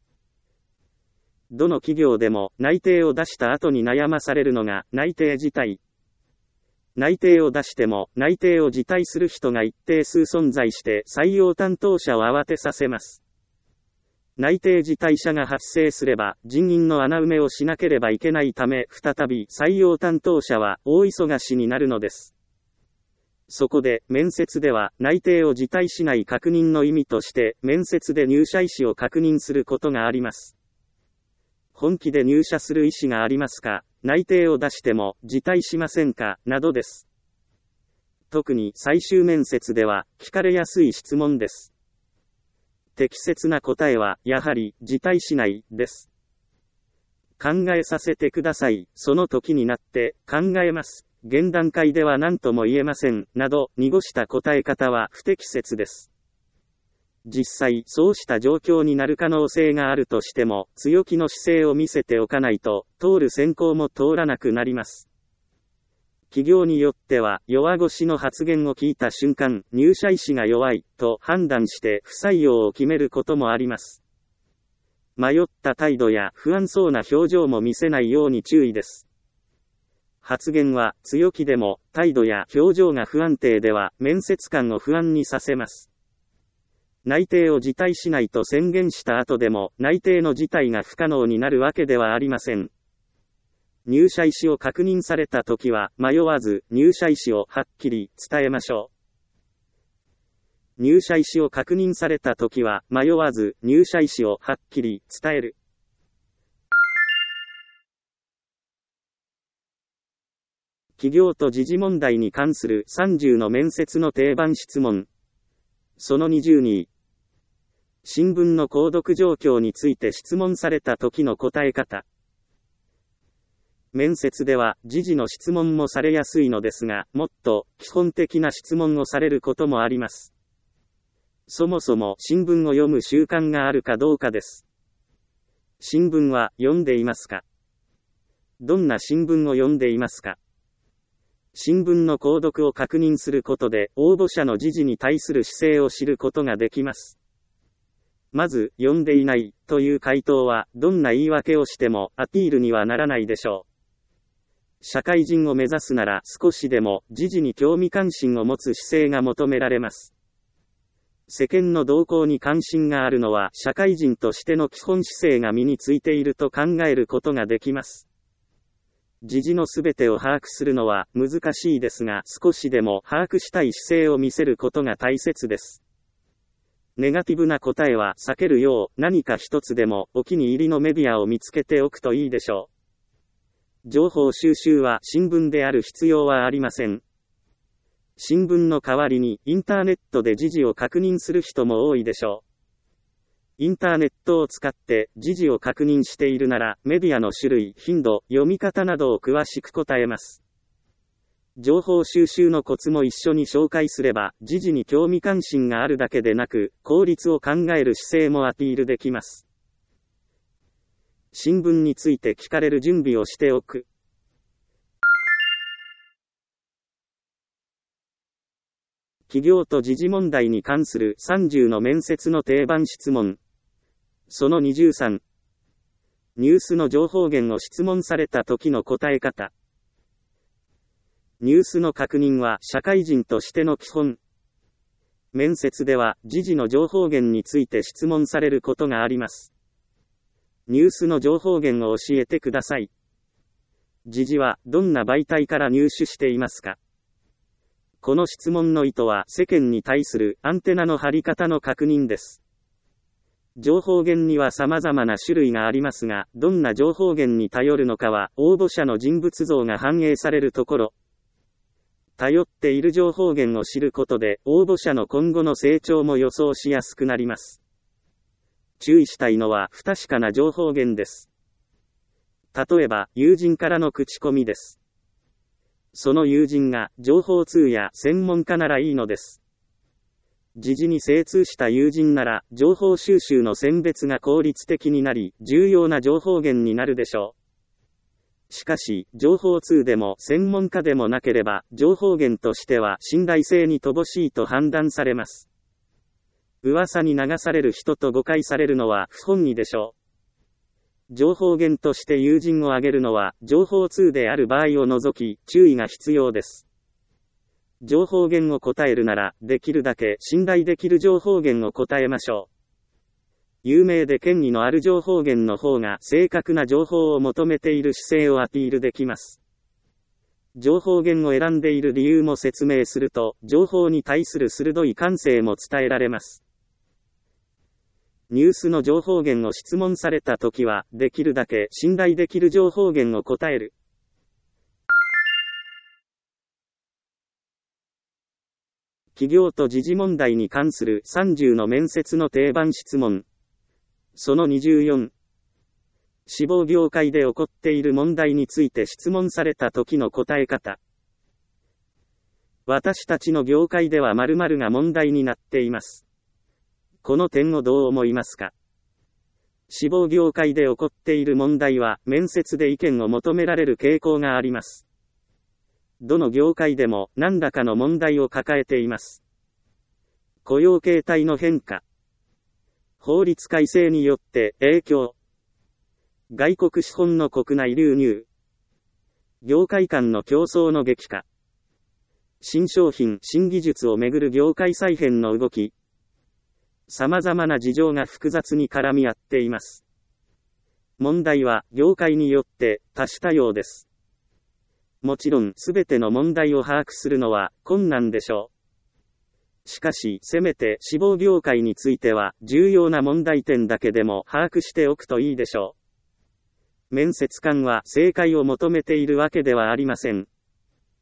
どの企業でも内定を出した後に悩まされるのが内定辞退。内定を出しても内定を辞退する人が一定数存在して採用担当者を慌てさせます。内定辞退者が発生すれば人員の穴埋めをしなければいけないため再び採用担当者は大忙しになるのです。そこで面接では内定を辞退しない確認の意味として面接で入社意思を確認することがあります。本気で入社する意思がありますか？内定を出しても辞退しませんか？などです。特に最終面接では聞かれやすい質問です。適切な答えはやはり辞退しないです。考えさせてください。その時になって考えます。現段階では何とも言えません。など濁した答え方は不適切です。実際そうした状況になる可能性があるとしても強気の姿勢を見せておかないと通る選考も通らなくなります。企業によっては弱腰の発言を聞いた瞬間入社意思が弱いと判断して不採用を決めることもあります。迷った態度や不安そうな表情も見せないように注意です。発言は強気でも態度や表情が不安定では面接官を不安にさせます。内定を辞退しないと宣言した後でも内定の辞退が不可能になるわけではありません。入社意思を確認されたときは迷わず入社意思をはっきり伝えましょう。入社意思を確認されたときは迷わず入社意思をはっきり伝える。 企業と時事問題に関するさんじゅうの面接の定番質問。そのにじゅうに。新聞の購読状況について質問された時の答え方。面接では時事の質問もされやすいのですが、もっと基本的な質問をされることもあります。そもそも新聞を読む習慣があるかどうかです。新聞は読んでいますか？どんな新聞を読んでいますか？新聞の購読を確認することで応募者の時事に対する姿勢を知ることができます。まず、読んでいないという回答はどんな言い訳をしてもアピールにはならないでしょう。社会人を目指すなら少しでも時事に興味関心を持つ姿勢が求められます。世間の動向に関心があるのは社会人としての基本姿勢が身についていると考えることができます。時事のすべてを把握するのは難しいですが、少しでも把握したい姿勢を見せることが大切です。ネガティブな答えは避けるよう、何か一つでもお気に入りのメディアを見つけておくといいでしょう。情報収集は新聞である必要はありません。新聞の代わりにインターネットで時事を確認する人も多いでしょう。インターネットを使って時事を確認しているなら、メディアの種類、頻度、読み方などを詳しく答えます。情報収集のコツも一緒に紹介すれば、時事に興味関心があるだけでなく、効率を考える姿勢もアピールできます。新聞について聞かれる準備をしておく。企業と時事問題に関するさんじゅうの面接の定番質問。そのにじゅうさん。ニュースの情報源を質問された時の答え方。ニュースの確認は社会人としての基本。面接では時事の情報源について質問されることがあります。ニュースの情報源を教えてください。時事はどんな媒体から入手していますか？この質問の意図は世間に対するアンテナの張り方の確認です。情報源には様々な種類がありますが、どんな情報源に頼るのかは応募者の人物像が反映されるところ。頼っている情報源を知ることで、応募者の今後の成長も予想しやすくなります。注意したいのは不確かな情報源です。例えば、友人からの口コミです。その友人が情報通や専門家ならいいのです。時事に精通した友人なら、情報収集の選別が効率的になり、重要な情報源になるでしょう。しかし、情報通でも専門家でもなければ、情報源としては信頼性に乏しいと判断されます。噂に流される人と誤解されるのは不本意でしょう。情報源として友人を挙げるのは、情報通である場合を除き、注意が必要です。情報源を答えるなら、できるだけ信頼できる情報源を答えましょう。有名で権威のある情報源の方が正確な情報を求めている姿勢をアピールできます。情報源を選んでいる理由も説明すると、情報に対する鋭い感性も伝えられます。ニュースの情報源を質問されたときは、できるだけ信頼できる情報源を答える。企業と時事問題に関するさんじゅうの面接の定番質問。そのにじゅうよん。志望業界で起こっている問題について質問された時の答え方。私たちの業界では〇〇が問題になっています。この点をどう思いますか？志望業界で起こっている問題は面接で意見を求められる傾向があります。どの業界でも何らかの問題を抱えています。雇用形態の変化。法律改正によって影響。外国資本の国内流入。業界間の競争の激化。新商品・新技術をめぐる業界再編の動き。様々な事情が複雑に絡み合っています。問題は業界によって多種多様です。もちろんすべての問題を把握するのは困難でしょう。しかし、せめて志望業界については重要な問題点だけでも把握しておくといいでしょう。面接官は正解を求めているわけではありません。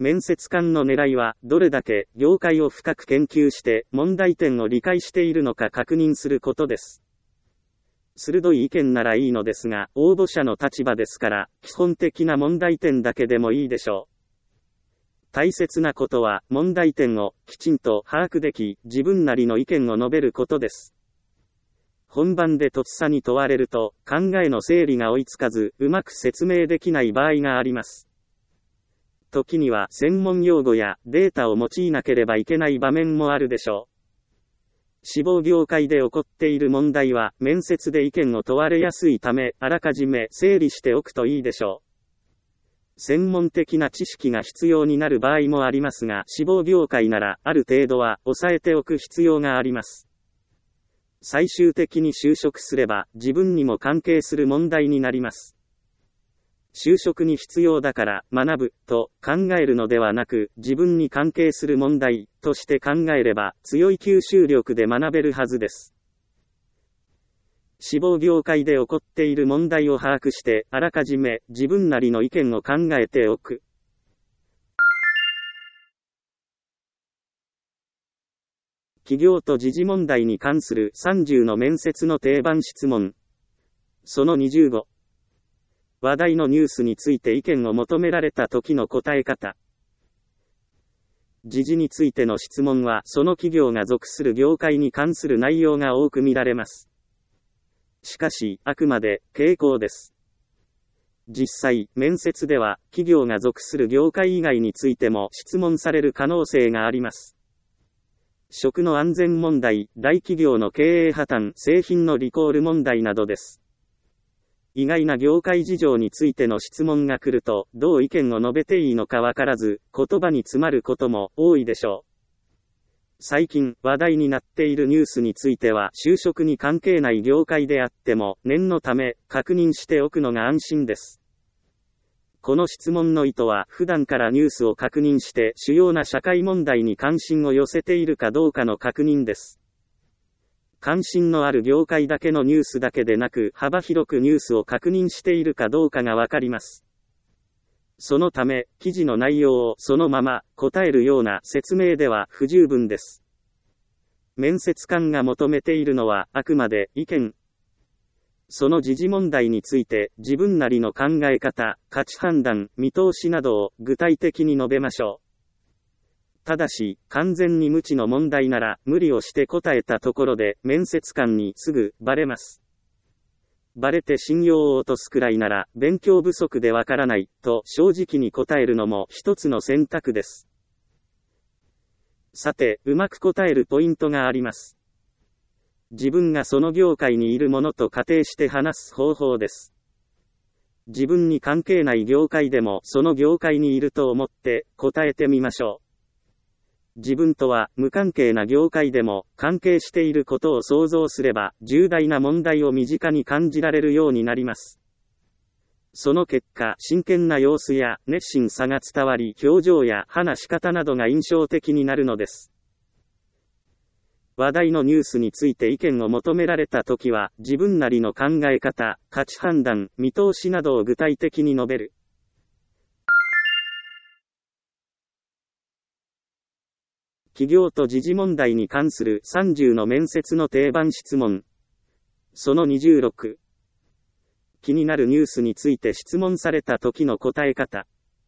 面接官の狙いは、どれだけ業界を深く研究して問題点を理解しているのか確認することです。鋭い意見ならいいのですが、応募者の立場ですから、基本的な問題点だけでもいいでしょう。大切なことは、問題点をきちんと把握でき、自分なりの意見を述べることです。本番でとっさに問われると、考えの整理が追いつかず、うまく説明できない場合があります。時には専門用語やデータを用いなければいけない場面もあるでしょう。志望業界で起こっている問題は、面接で意見を問われやすいため、あらかじめ整理しておくといいでしょう。専門的な知識が必要になる場合もありますが、志望業界なら、ある程度は抑えておく必要があります。最終的に就職すれば、自分にも関係する問題になります。就職に必要だから学ぶと考えるのではなく、自分に関係する問題として考えれば強い吸収力で学べるはずです。志望業界で起こっている問題を把握して、あらかじめ自分なりの意見を考えておく。企業と時事問題に関するさんじゅうの面接の定番質問。そのにじゅうご。話題のニュースについて意見を求められた時の答え方。時事についての質問は、その企業が属する業界に関する内容が多く見られます。しかし、あくまで傾向です。実際、面接では、企業が属する業界以外についても質問される可能性があります。食の安全問題、大企業の経営破綻、製品のリコール問題などです。意外な業界事情についての質問が来ると、どう意見を述べていいのかわからず、言葉に詰まることも多いでしょう。最近、話題になっているニュースについては、就職に関係ない業界であっても、念のため、確認しておくのが安心です。この質問の意図は、普段からニュースを確認して、主要な社会問題に関心を寄せているかどうかの確認です。関心のある業界だけのニュースだけでなく、幅広くニュースを確認しているかどうかがわかります。そのため、記事の内容をそのまま答えるような説明では不十分です。面接官が求めているのは、あくまで意見。その時事問題について、自分なりの考え方、価値判断、見通しなどを具体的に述べましょう。ただし、完全に無知の問題なら、無理をして答えたところで、面接官にすぐバレます。バレて信用を落とすくらいなら、勉強不足でわからない、と正直に答えるのも一つの選択です。さて、うまく答えるポイントがあります。自分がその業界にいるものと仮定して話す方法です。自分に関係ない業界でも、その業界にいると思って答えてみましょう。自分とは無関係な業界でも関係していることを想像すれば重大な問題を身近に感じられるようになります。その結果、真剣な様子や熱心さが伝わり、表情や話し方などが印象的になるのです。話題のニュースについて意見を求められたときは、自分なりの考え方、価値判断、見通しなどを具体的に述べる。企業と時事問題に関するさんじゅうの面接の定番質問。そのにじゅうろく。気になるニュースについて質問された時の答え方。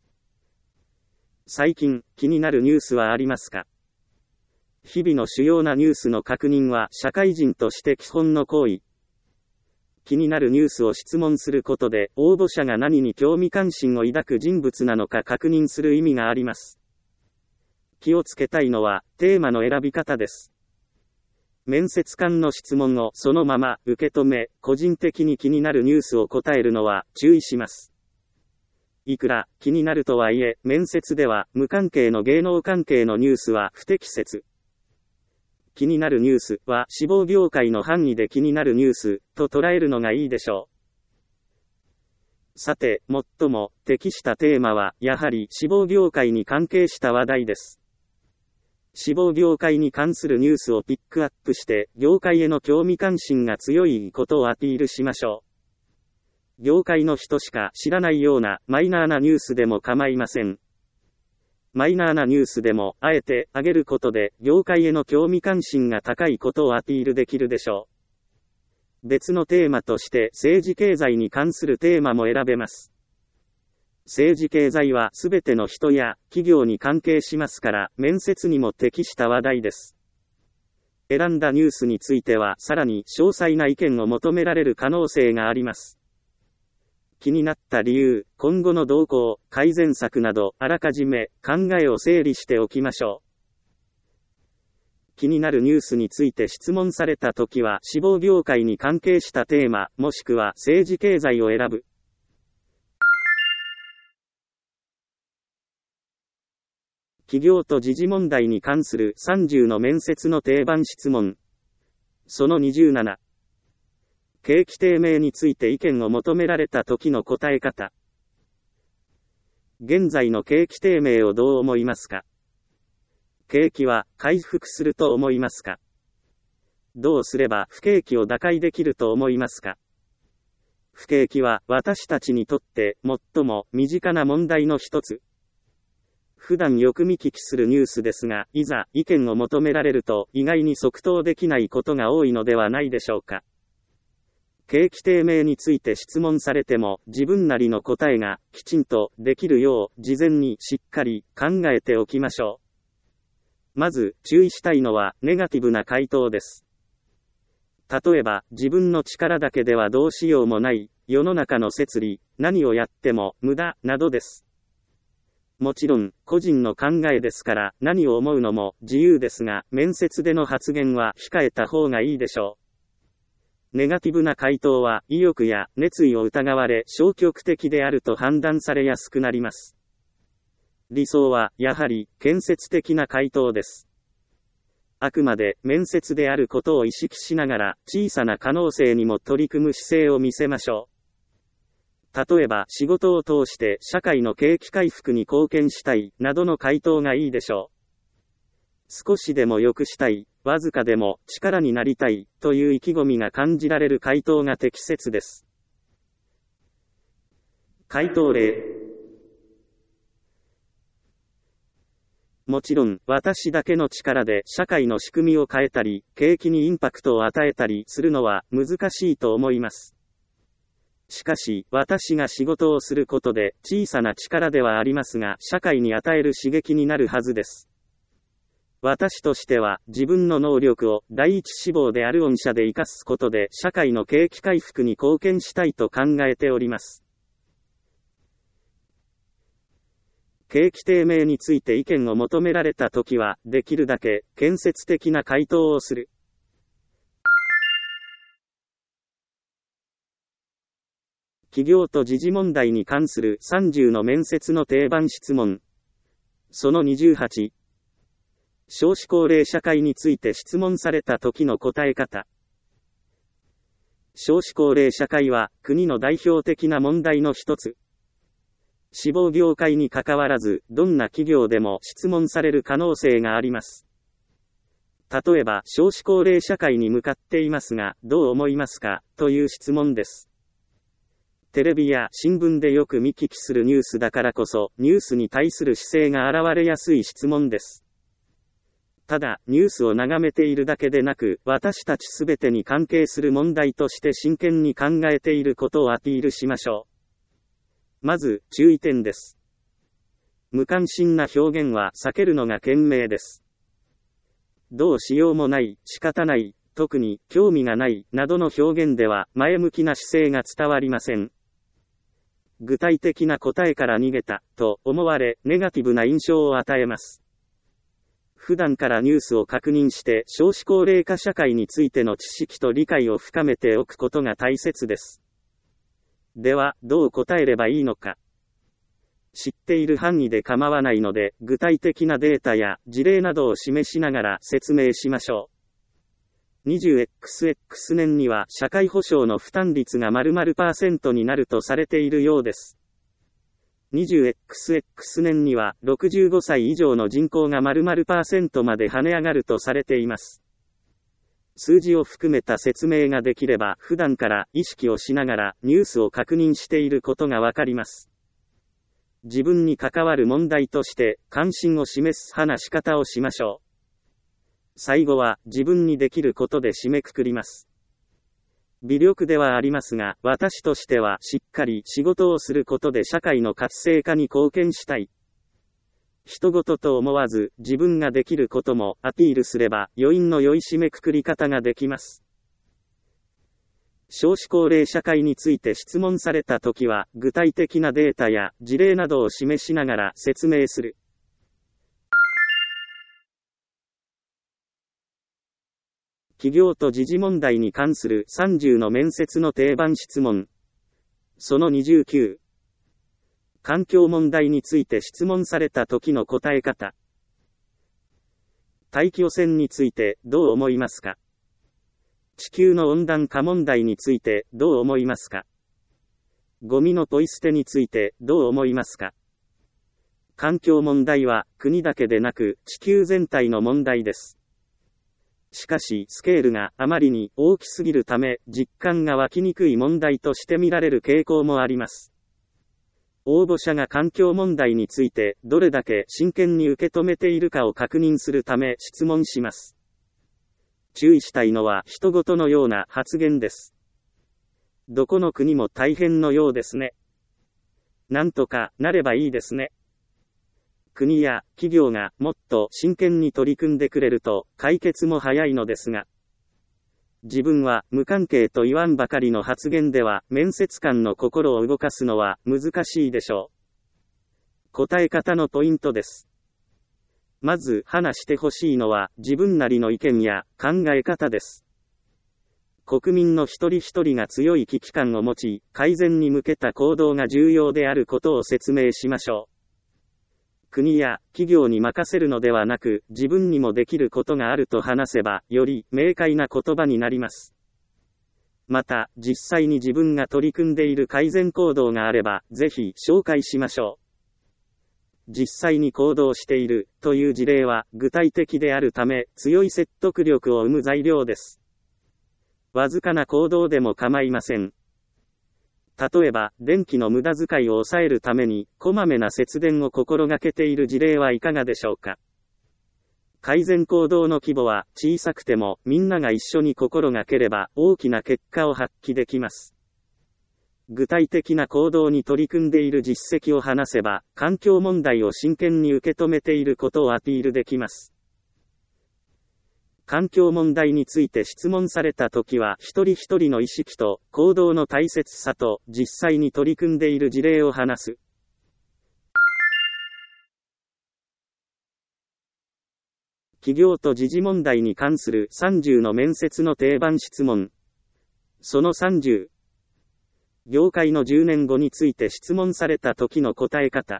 最近、気になるニュースはありますか？日々の主要なニュースの確認は社会人として基本の行為。気になるニュースを質問することで、応募者が何に興味関心を抱く人物なのか確認する意味があります。気をつけたいのは、テーマの選び方です。面接官の質問をそのまま受け止め、個人的に気になるニュースを答えるのは注意します。いくら気になるとはいえ、面接では無関係の芸能関係のニュースは不適切。気になるニュースは志望業界の範囲で気になるニュースと捉えるのがいいでしょう。さて、最も適したテーマはやはり志望業界に関係した話題です。志望業界に関するニュースをピックアップして、業界への興味関心が強いことをアピールしましょう。業界の人しか知らないようなマイナーなニュースでも構いません。 マイナーなニュースでも、あえて挙げることで、業界への興味関心が高いことをアピールできるでしょう。別のテーマとして、政治経済に関するテーマも選べます。政治経済はすべての人や企業に関係しますから、面接にも適した話題です。選んだニュースについては、さらに詳細な意見を求められる可能性があります。気になった理由、今後の動向、改善策など、あらかじめ考えを整理しておきましょう。気になるニュースについて質問されたときは、志望業界に関係したテーマ、もしくは政治経済を選ぶ。企業と時事問題に関するさんじゅうの面接の定番質問。そのにじゅうなな。景気低迷について意見を求められた時の答え方。現在の景気低迷をどう思いますか？景気は回復すると思いますか？どうすれば不景気を打開できると思いますか？不景気は私たちにとって最も身近な問題の一つ。普段よく見聞きするニュースですが、いざ意見を求められると意外に即答できないことが多いのではないでしょうか。景気低迷について質問されても、自分なりの答えがきちんとできるよう、事前にしっかり考えておきましょう。まず、注意したいのは、ネガティブな回答です。例えば、自分の力だけではどうしようもない、世の中の摂理、何をやっても無駄、などです。もちろん、個人の考えですから、何を思うのも自由ですが、面接での発言は控えた方がいいでしょう。ネガティブな回答は意欲や熱意を疑われ消極的であると判断されやすくなります。理想はやはり建設的な回答です。あくまで面接であることを意識しながら小さな可能性にも取り組む姿勢を見せましょう。例えば仕事を通して社会の景気回復に貢献したいなどの回答がいいでしょう。少しでも良くしたい、わずかでも力になりたいという意気込みが感じられる回答が適切です。回答例。もちろん、私だけの力で社会の仕組みを変えたり、景気にインパクトを与えたりするのは難しいと思います。しかし、私が仕事をすることで小さな力ではありますが、社会に与える刺激になるはずです。私としては、自分の能力を第一志望である御社で活かすことで社会の景気回復に貢献したいと考えております。景気低迷について意見を求められたときは、できるだけ建設的な回答をする。企業と時事問題に関するさんじゅうの面接の定番質問。そのにじゅうはち。少子高齢社会について質問された時の答え方。少子高齢社会は国の代表的な問題の一つ。志望業界に関わらず、どんな企業でも質問される可能性があります。例えば、少子高齢社会に向かっていますが、どう思いますかという質問です。テレビや新聞でよく見聞きするニュースだからこそ、ニュースに対する姿勢が現れやすい質問です。ただ、ニュースを眺めているだけでなく、私たちすべてに関係する問題として真剣に考えていることをアピールしましょう。まず、注意点です。無関心な表現は避けるのが賢明です。どうしようもない、仕方ない、特に興味がない、などの表現では前向きな姿勢が伝わりません。具体的な答えから逃げた、と思われ、ネガティブな印象を与えます。普段からニュースを確認して少子高齢化社会についての知識と理解を深めておくことが大切です。では、どう答えればいいのか。知っている範囲で構わないので、具体的なデータや事例などを示しながら説明しましょう。にじゅうエックスエックス 年には社会保障の負担率が〇〇パーセントになるとされているようです。にじゅうエックスエックス 年にはろくじゅうごさい以上の人口が〇〇パーセントまで跳ね上がるとされています。数字を含めた説明ができれば普段から意識をしながらニュースを確認していることがわかります。 自分に関わる問題として関心を示す話し方をしましょう。最後は自分にできることで締めくくります。微力ではありますが、私としてはしっかり仕事をすることで社会の活性化に貢献したい。人事と思わず自分ができることもアピールすれば余韻の良い締めくくり方ができます。少子高齢社会について質問されたときは具体的なデータや事例などを示しながら説明する。企業と時事問題に関するさんじゅうの面接の定番質問。そのにじゅうきゅう。環境問題について質問された時の答え方。大気汚染についてどう思いますか？地球の温暖化問題についてどう思いますか？ゴミのポイ捨てについてどう思いますか？環境問題は国だけでなく地球全体の問題です。しかしスケールがあまりに大きすぎるため実感が湧きにくい問題として見られる傾向もあります。応募者が環境問題についてどれだけ真剣に受け止めているかを確認するため質問します。注意したいのは人事のような発言です。どこの国も大変のようですね。なんとかなればいいですね。国や企業がもっと真剣に取り組んでくれると解決も早いのですが、自分は無関係と言わんばかりの発言では面接官の心を動かすのは難しいでしょう。答え方のポイントです。まず話してほしいのは自分なりの意見や考え方です。国民の一人一人が強い危機感を持ち、改善に向けた行動が重要であることを説明しましょう。国や企業に任せるのではなく、自分にもできることがあると話せば、より明快な言葉になります。また、実際に自分が取り組んでいる改善行動があれば、ぜひ紹介しましょう。実際に行動しているという事例は具体的であるため、強い説得力を生む材料です。わずかな行動でも構いません。例えば、電気の無駄遣いを抑えるために、こまめな節電を心がけている事例はいかがでしょうか。改善行動の規模は小さくても、みんなが一緒に心がければ大きな結果を発揮できます。具体的な行動に取り組んでいる実績を話せば、環境問題を真剣に受け止めていることをアピールできます。環境問題について質問されたときは、一人一人の意識と行動の大切さと実際に取り組んでいる事例を話す。企業と時事問題に関するさんじゅうの面接の定番質問。そのさんじゅう。業界のじゅうねんごについて質問された時の答え方。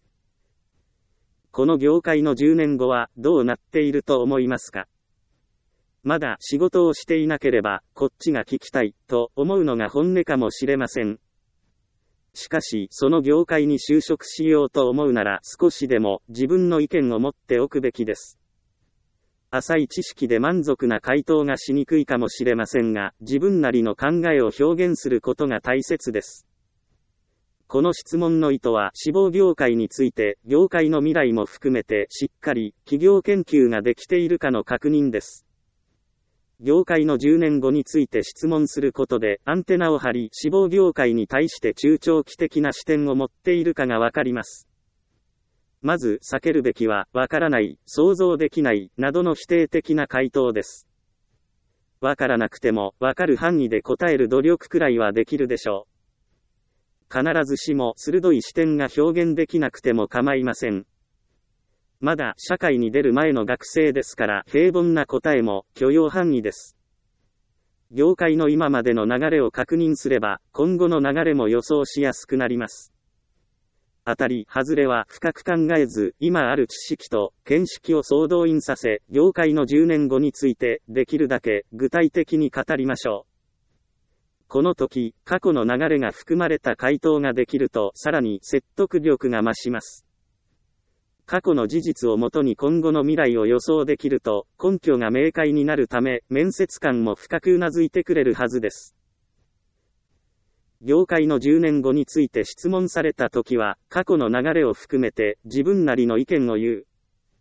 この業界のじゅうねんごはどうなっていると思いますか？まだ仕事をしていなければ、こっちが聞きたい、と思うのが本音かもしれません。しかし、その業界に就職しようと思うなら、少しでも自分の意見を持っておくべきです。浅い知識で満足な回答がしにくいかもしれませんが、自分なりの考えを表現することが大切です。この質問の意図は、志望業界について、業界の未来も含めてしっかり企業研究ができているかの確認です。業界のじゅうねんごについて質問することでアンテナを張り、志望業界に対して中長期的な視点を持っているかがわかります。まず避けるべきは、わからない、想像できない、などの否定的な回答です。わからなくても、わかる範囲で答える努力くらいはできるでしょう。必ずしも鋭い視点が表現できなくても構いません。まだ社会に出る前の学生ですから平凡な答えも許容範囲です。業界の今までの流れを確認すれば今後の流れも予想しやすくなります。当たり外れは深く考えず、今ある知識と見識を総動員させ、業界のじゅうねんごについてできるだけ具体的に語りましょう。この時、過去の流れが含まれた回答ができるとさらに説得力が増します。過去の事実をもとに今後の未来を予想できると、根拠が明快になるため、面接官も深くうなずいてくれるはずです。 業界のじゅうねんごについて質問されたときは、過去の流れを含めて自分なりの意見を言う。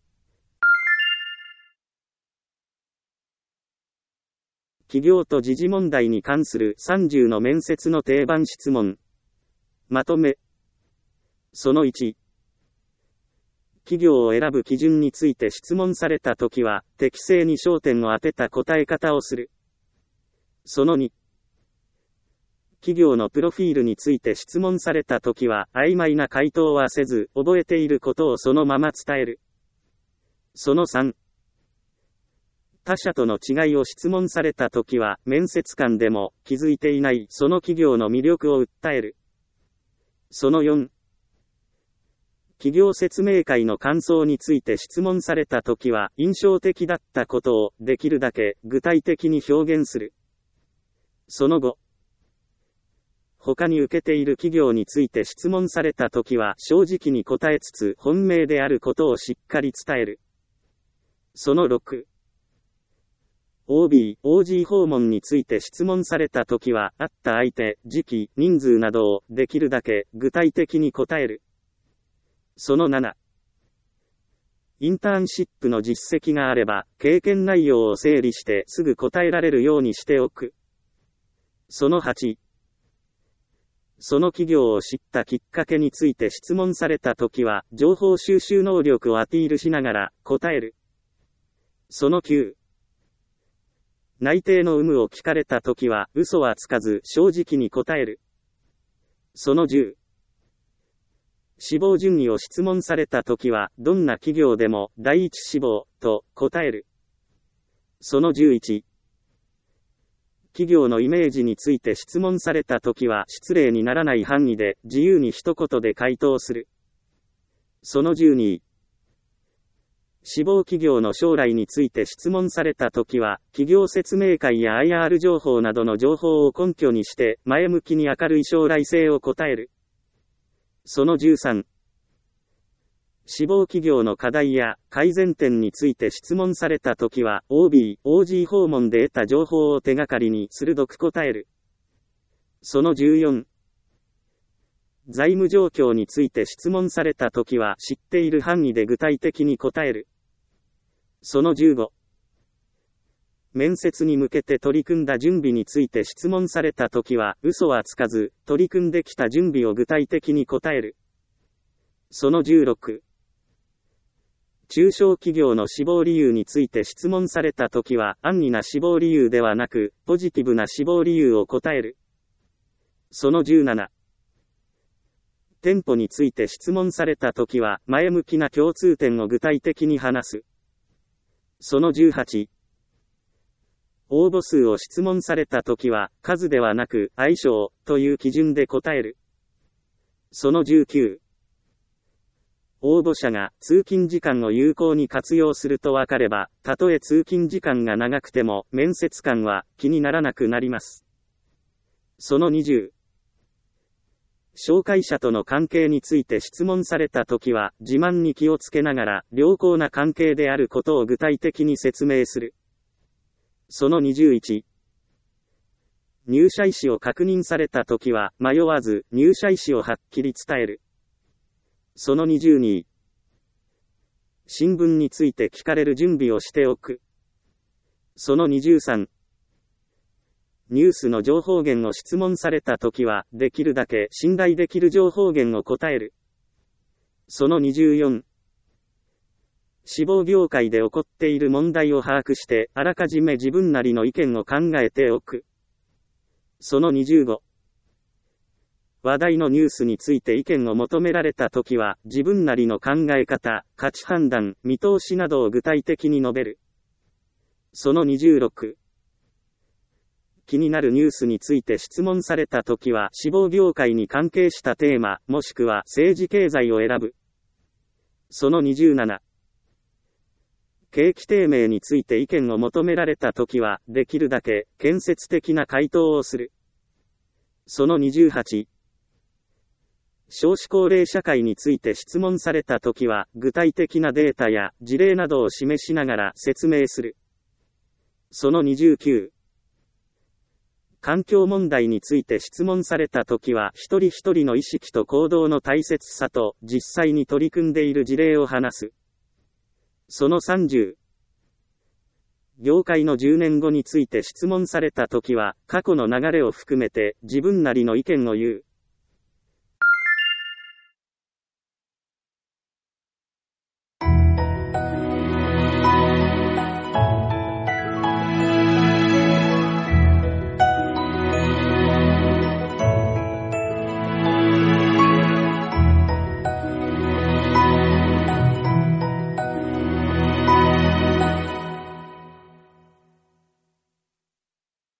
企業と時事問題に関するさんじゅうの面接の定番質問。まとめ。そのいち。企業を選ぶ基準について質問されたときは、適正に焦点を当てた答え方をする。そのに。企業のプロフィールについて質問されたときは、曖昧な回答はせず、覚えていることをそのまま伝える。そのさん。他社との違いを質問されたときは、面接官でも気づいていないその企業の魅力を訴える。そのよん。企業説明会の感想について質問されたときは、印象的だったことをできるだけ具体的に表現する。そのご。他に受けている企業について質問されたときは、正直に答えつつ本命であることをしっかり伝える。そのろく。オービー、オージー 訪問について質問されたときは、会った相手、時期、人数などをできるだけ具体的に答える。そのなな。インターンシップの実績があれば、経験内容を整理してすぐ答えられるようにしておく。そのはち。その企業を知ったきっかけについて質問されたときは、情報収集能力をアピールしながら答える。そのきゅう。内定の有無を聞かれたときは、嘘はつかず正直に答える。そのじゅう。志望順位を質問されたときは、どんな企業でも第一志望と答える。そのじゅういち。企業のイメージについて質問されたときは、失礼にならない範囲で自由に一言で回答する。そのじゅうに。志望企業の将来について質問されたときは、企業説明会や アイアール 情報などの情報を根拠にして、前向きに明るい将来性を答える。そのじゅうさん。志望企業の課題や改善点について質問されたときは、オービー、オージー 訪問で得た情報を手がかりに鋭く答える。そのじゅうよん。財務状況について質問されたときは、知っている範囲で具体的に答える。そのじゅうご。面接に向けて取り組んだ準備について質問されたときは、嘘はつかず、取り組んできた準備を具体的に答える。そのじゅうろく。中小企業の志望理由について質問されたときは、安易な志望理由ではなく、ポジティブな志望理由を答える。そのじゅうなな。店舗について質問されたときは、前向きな共通点を具体的に話す。そのじゅうはち。応募数を質問されたときは、数ではなく、相性という基準で答える。そのじゅうきゅう。応募者が通勤時間を有効に活用すると分かれば、たとえ通勤時間が長くても、面接官は気にならなくなります。そのにじゅう。紹介者との関係について質問されたときは、自慢に気をつけながら、良好な関係であることを具体的に説明する。そのにじゅういち。入社意思を確認されたときは、迷わず、入社意思をはっきり伝える。そのにじゅうに。新聞について聞かれる準備をしておく。そのにじゅうさん。ニュースの情報源を質問されたときは、できるだけ信頼できる情報源を答える。そのにじゅうよん。志望業界で起こっている問題を把握して、あらかじめ自分なりの意見を考えておく。そのにじゅうご。話題のニュースについて意見を求められたときは、自分なりの考え方、価値判断、見通しなどを具体的に述べる。そのにじゅうろく。気になるニュースについて質問されたときは、志望業界に関係したテーマ、もしくは政治経済を選ぶ。そのにじゅうなな。景気低迷について意見を求められたときは、できるだけ建設的な回答をする。そのにじゅうはち。少子高齢社会について質問されたときは、具体的なデータや事例などを示しながら説明する。そのにじゅうきゅう。 環境問題について質問されたときは、一人一人の意識と行動の大切さと、実際に取り組んでいる事例を話す。そのさんじゅう。業界のじゅうねんごについて質問されたときは、過去の流れを含めて自分なりの意見を言う。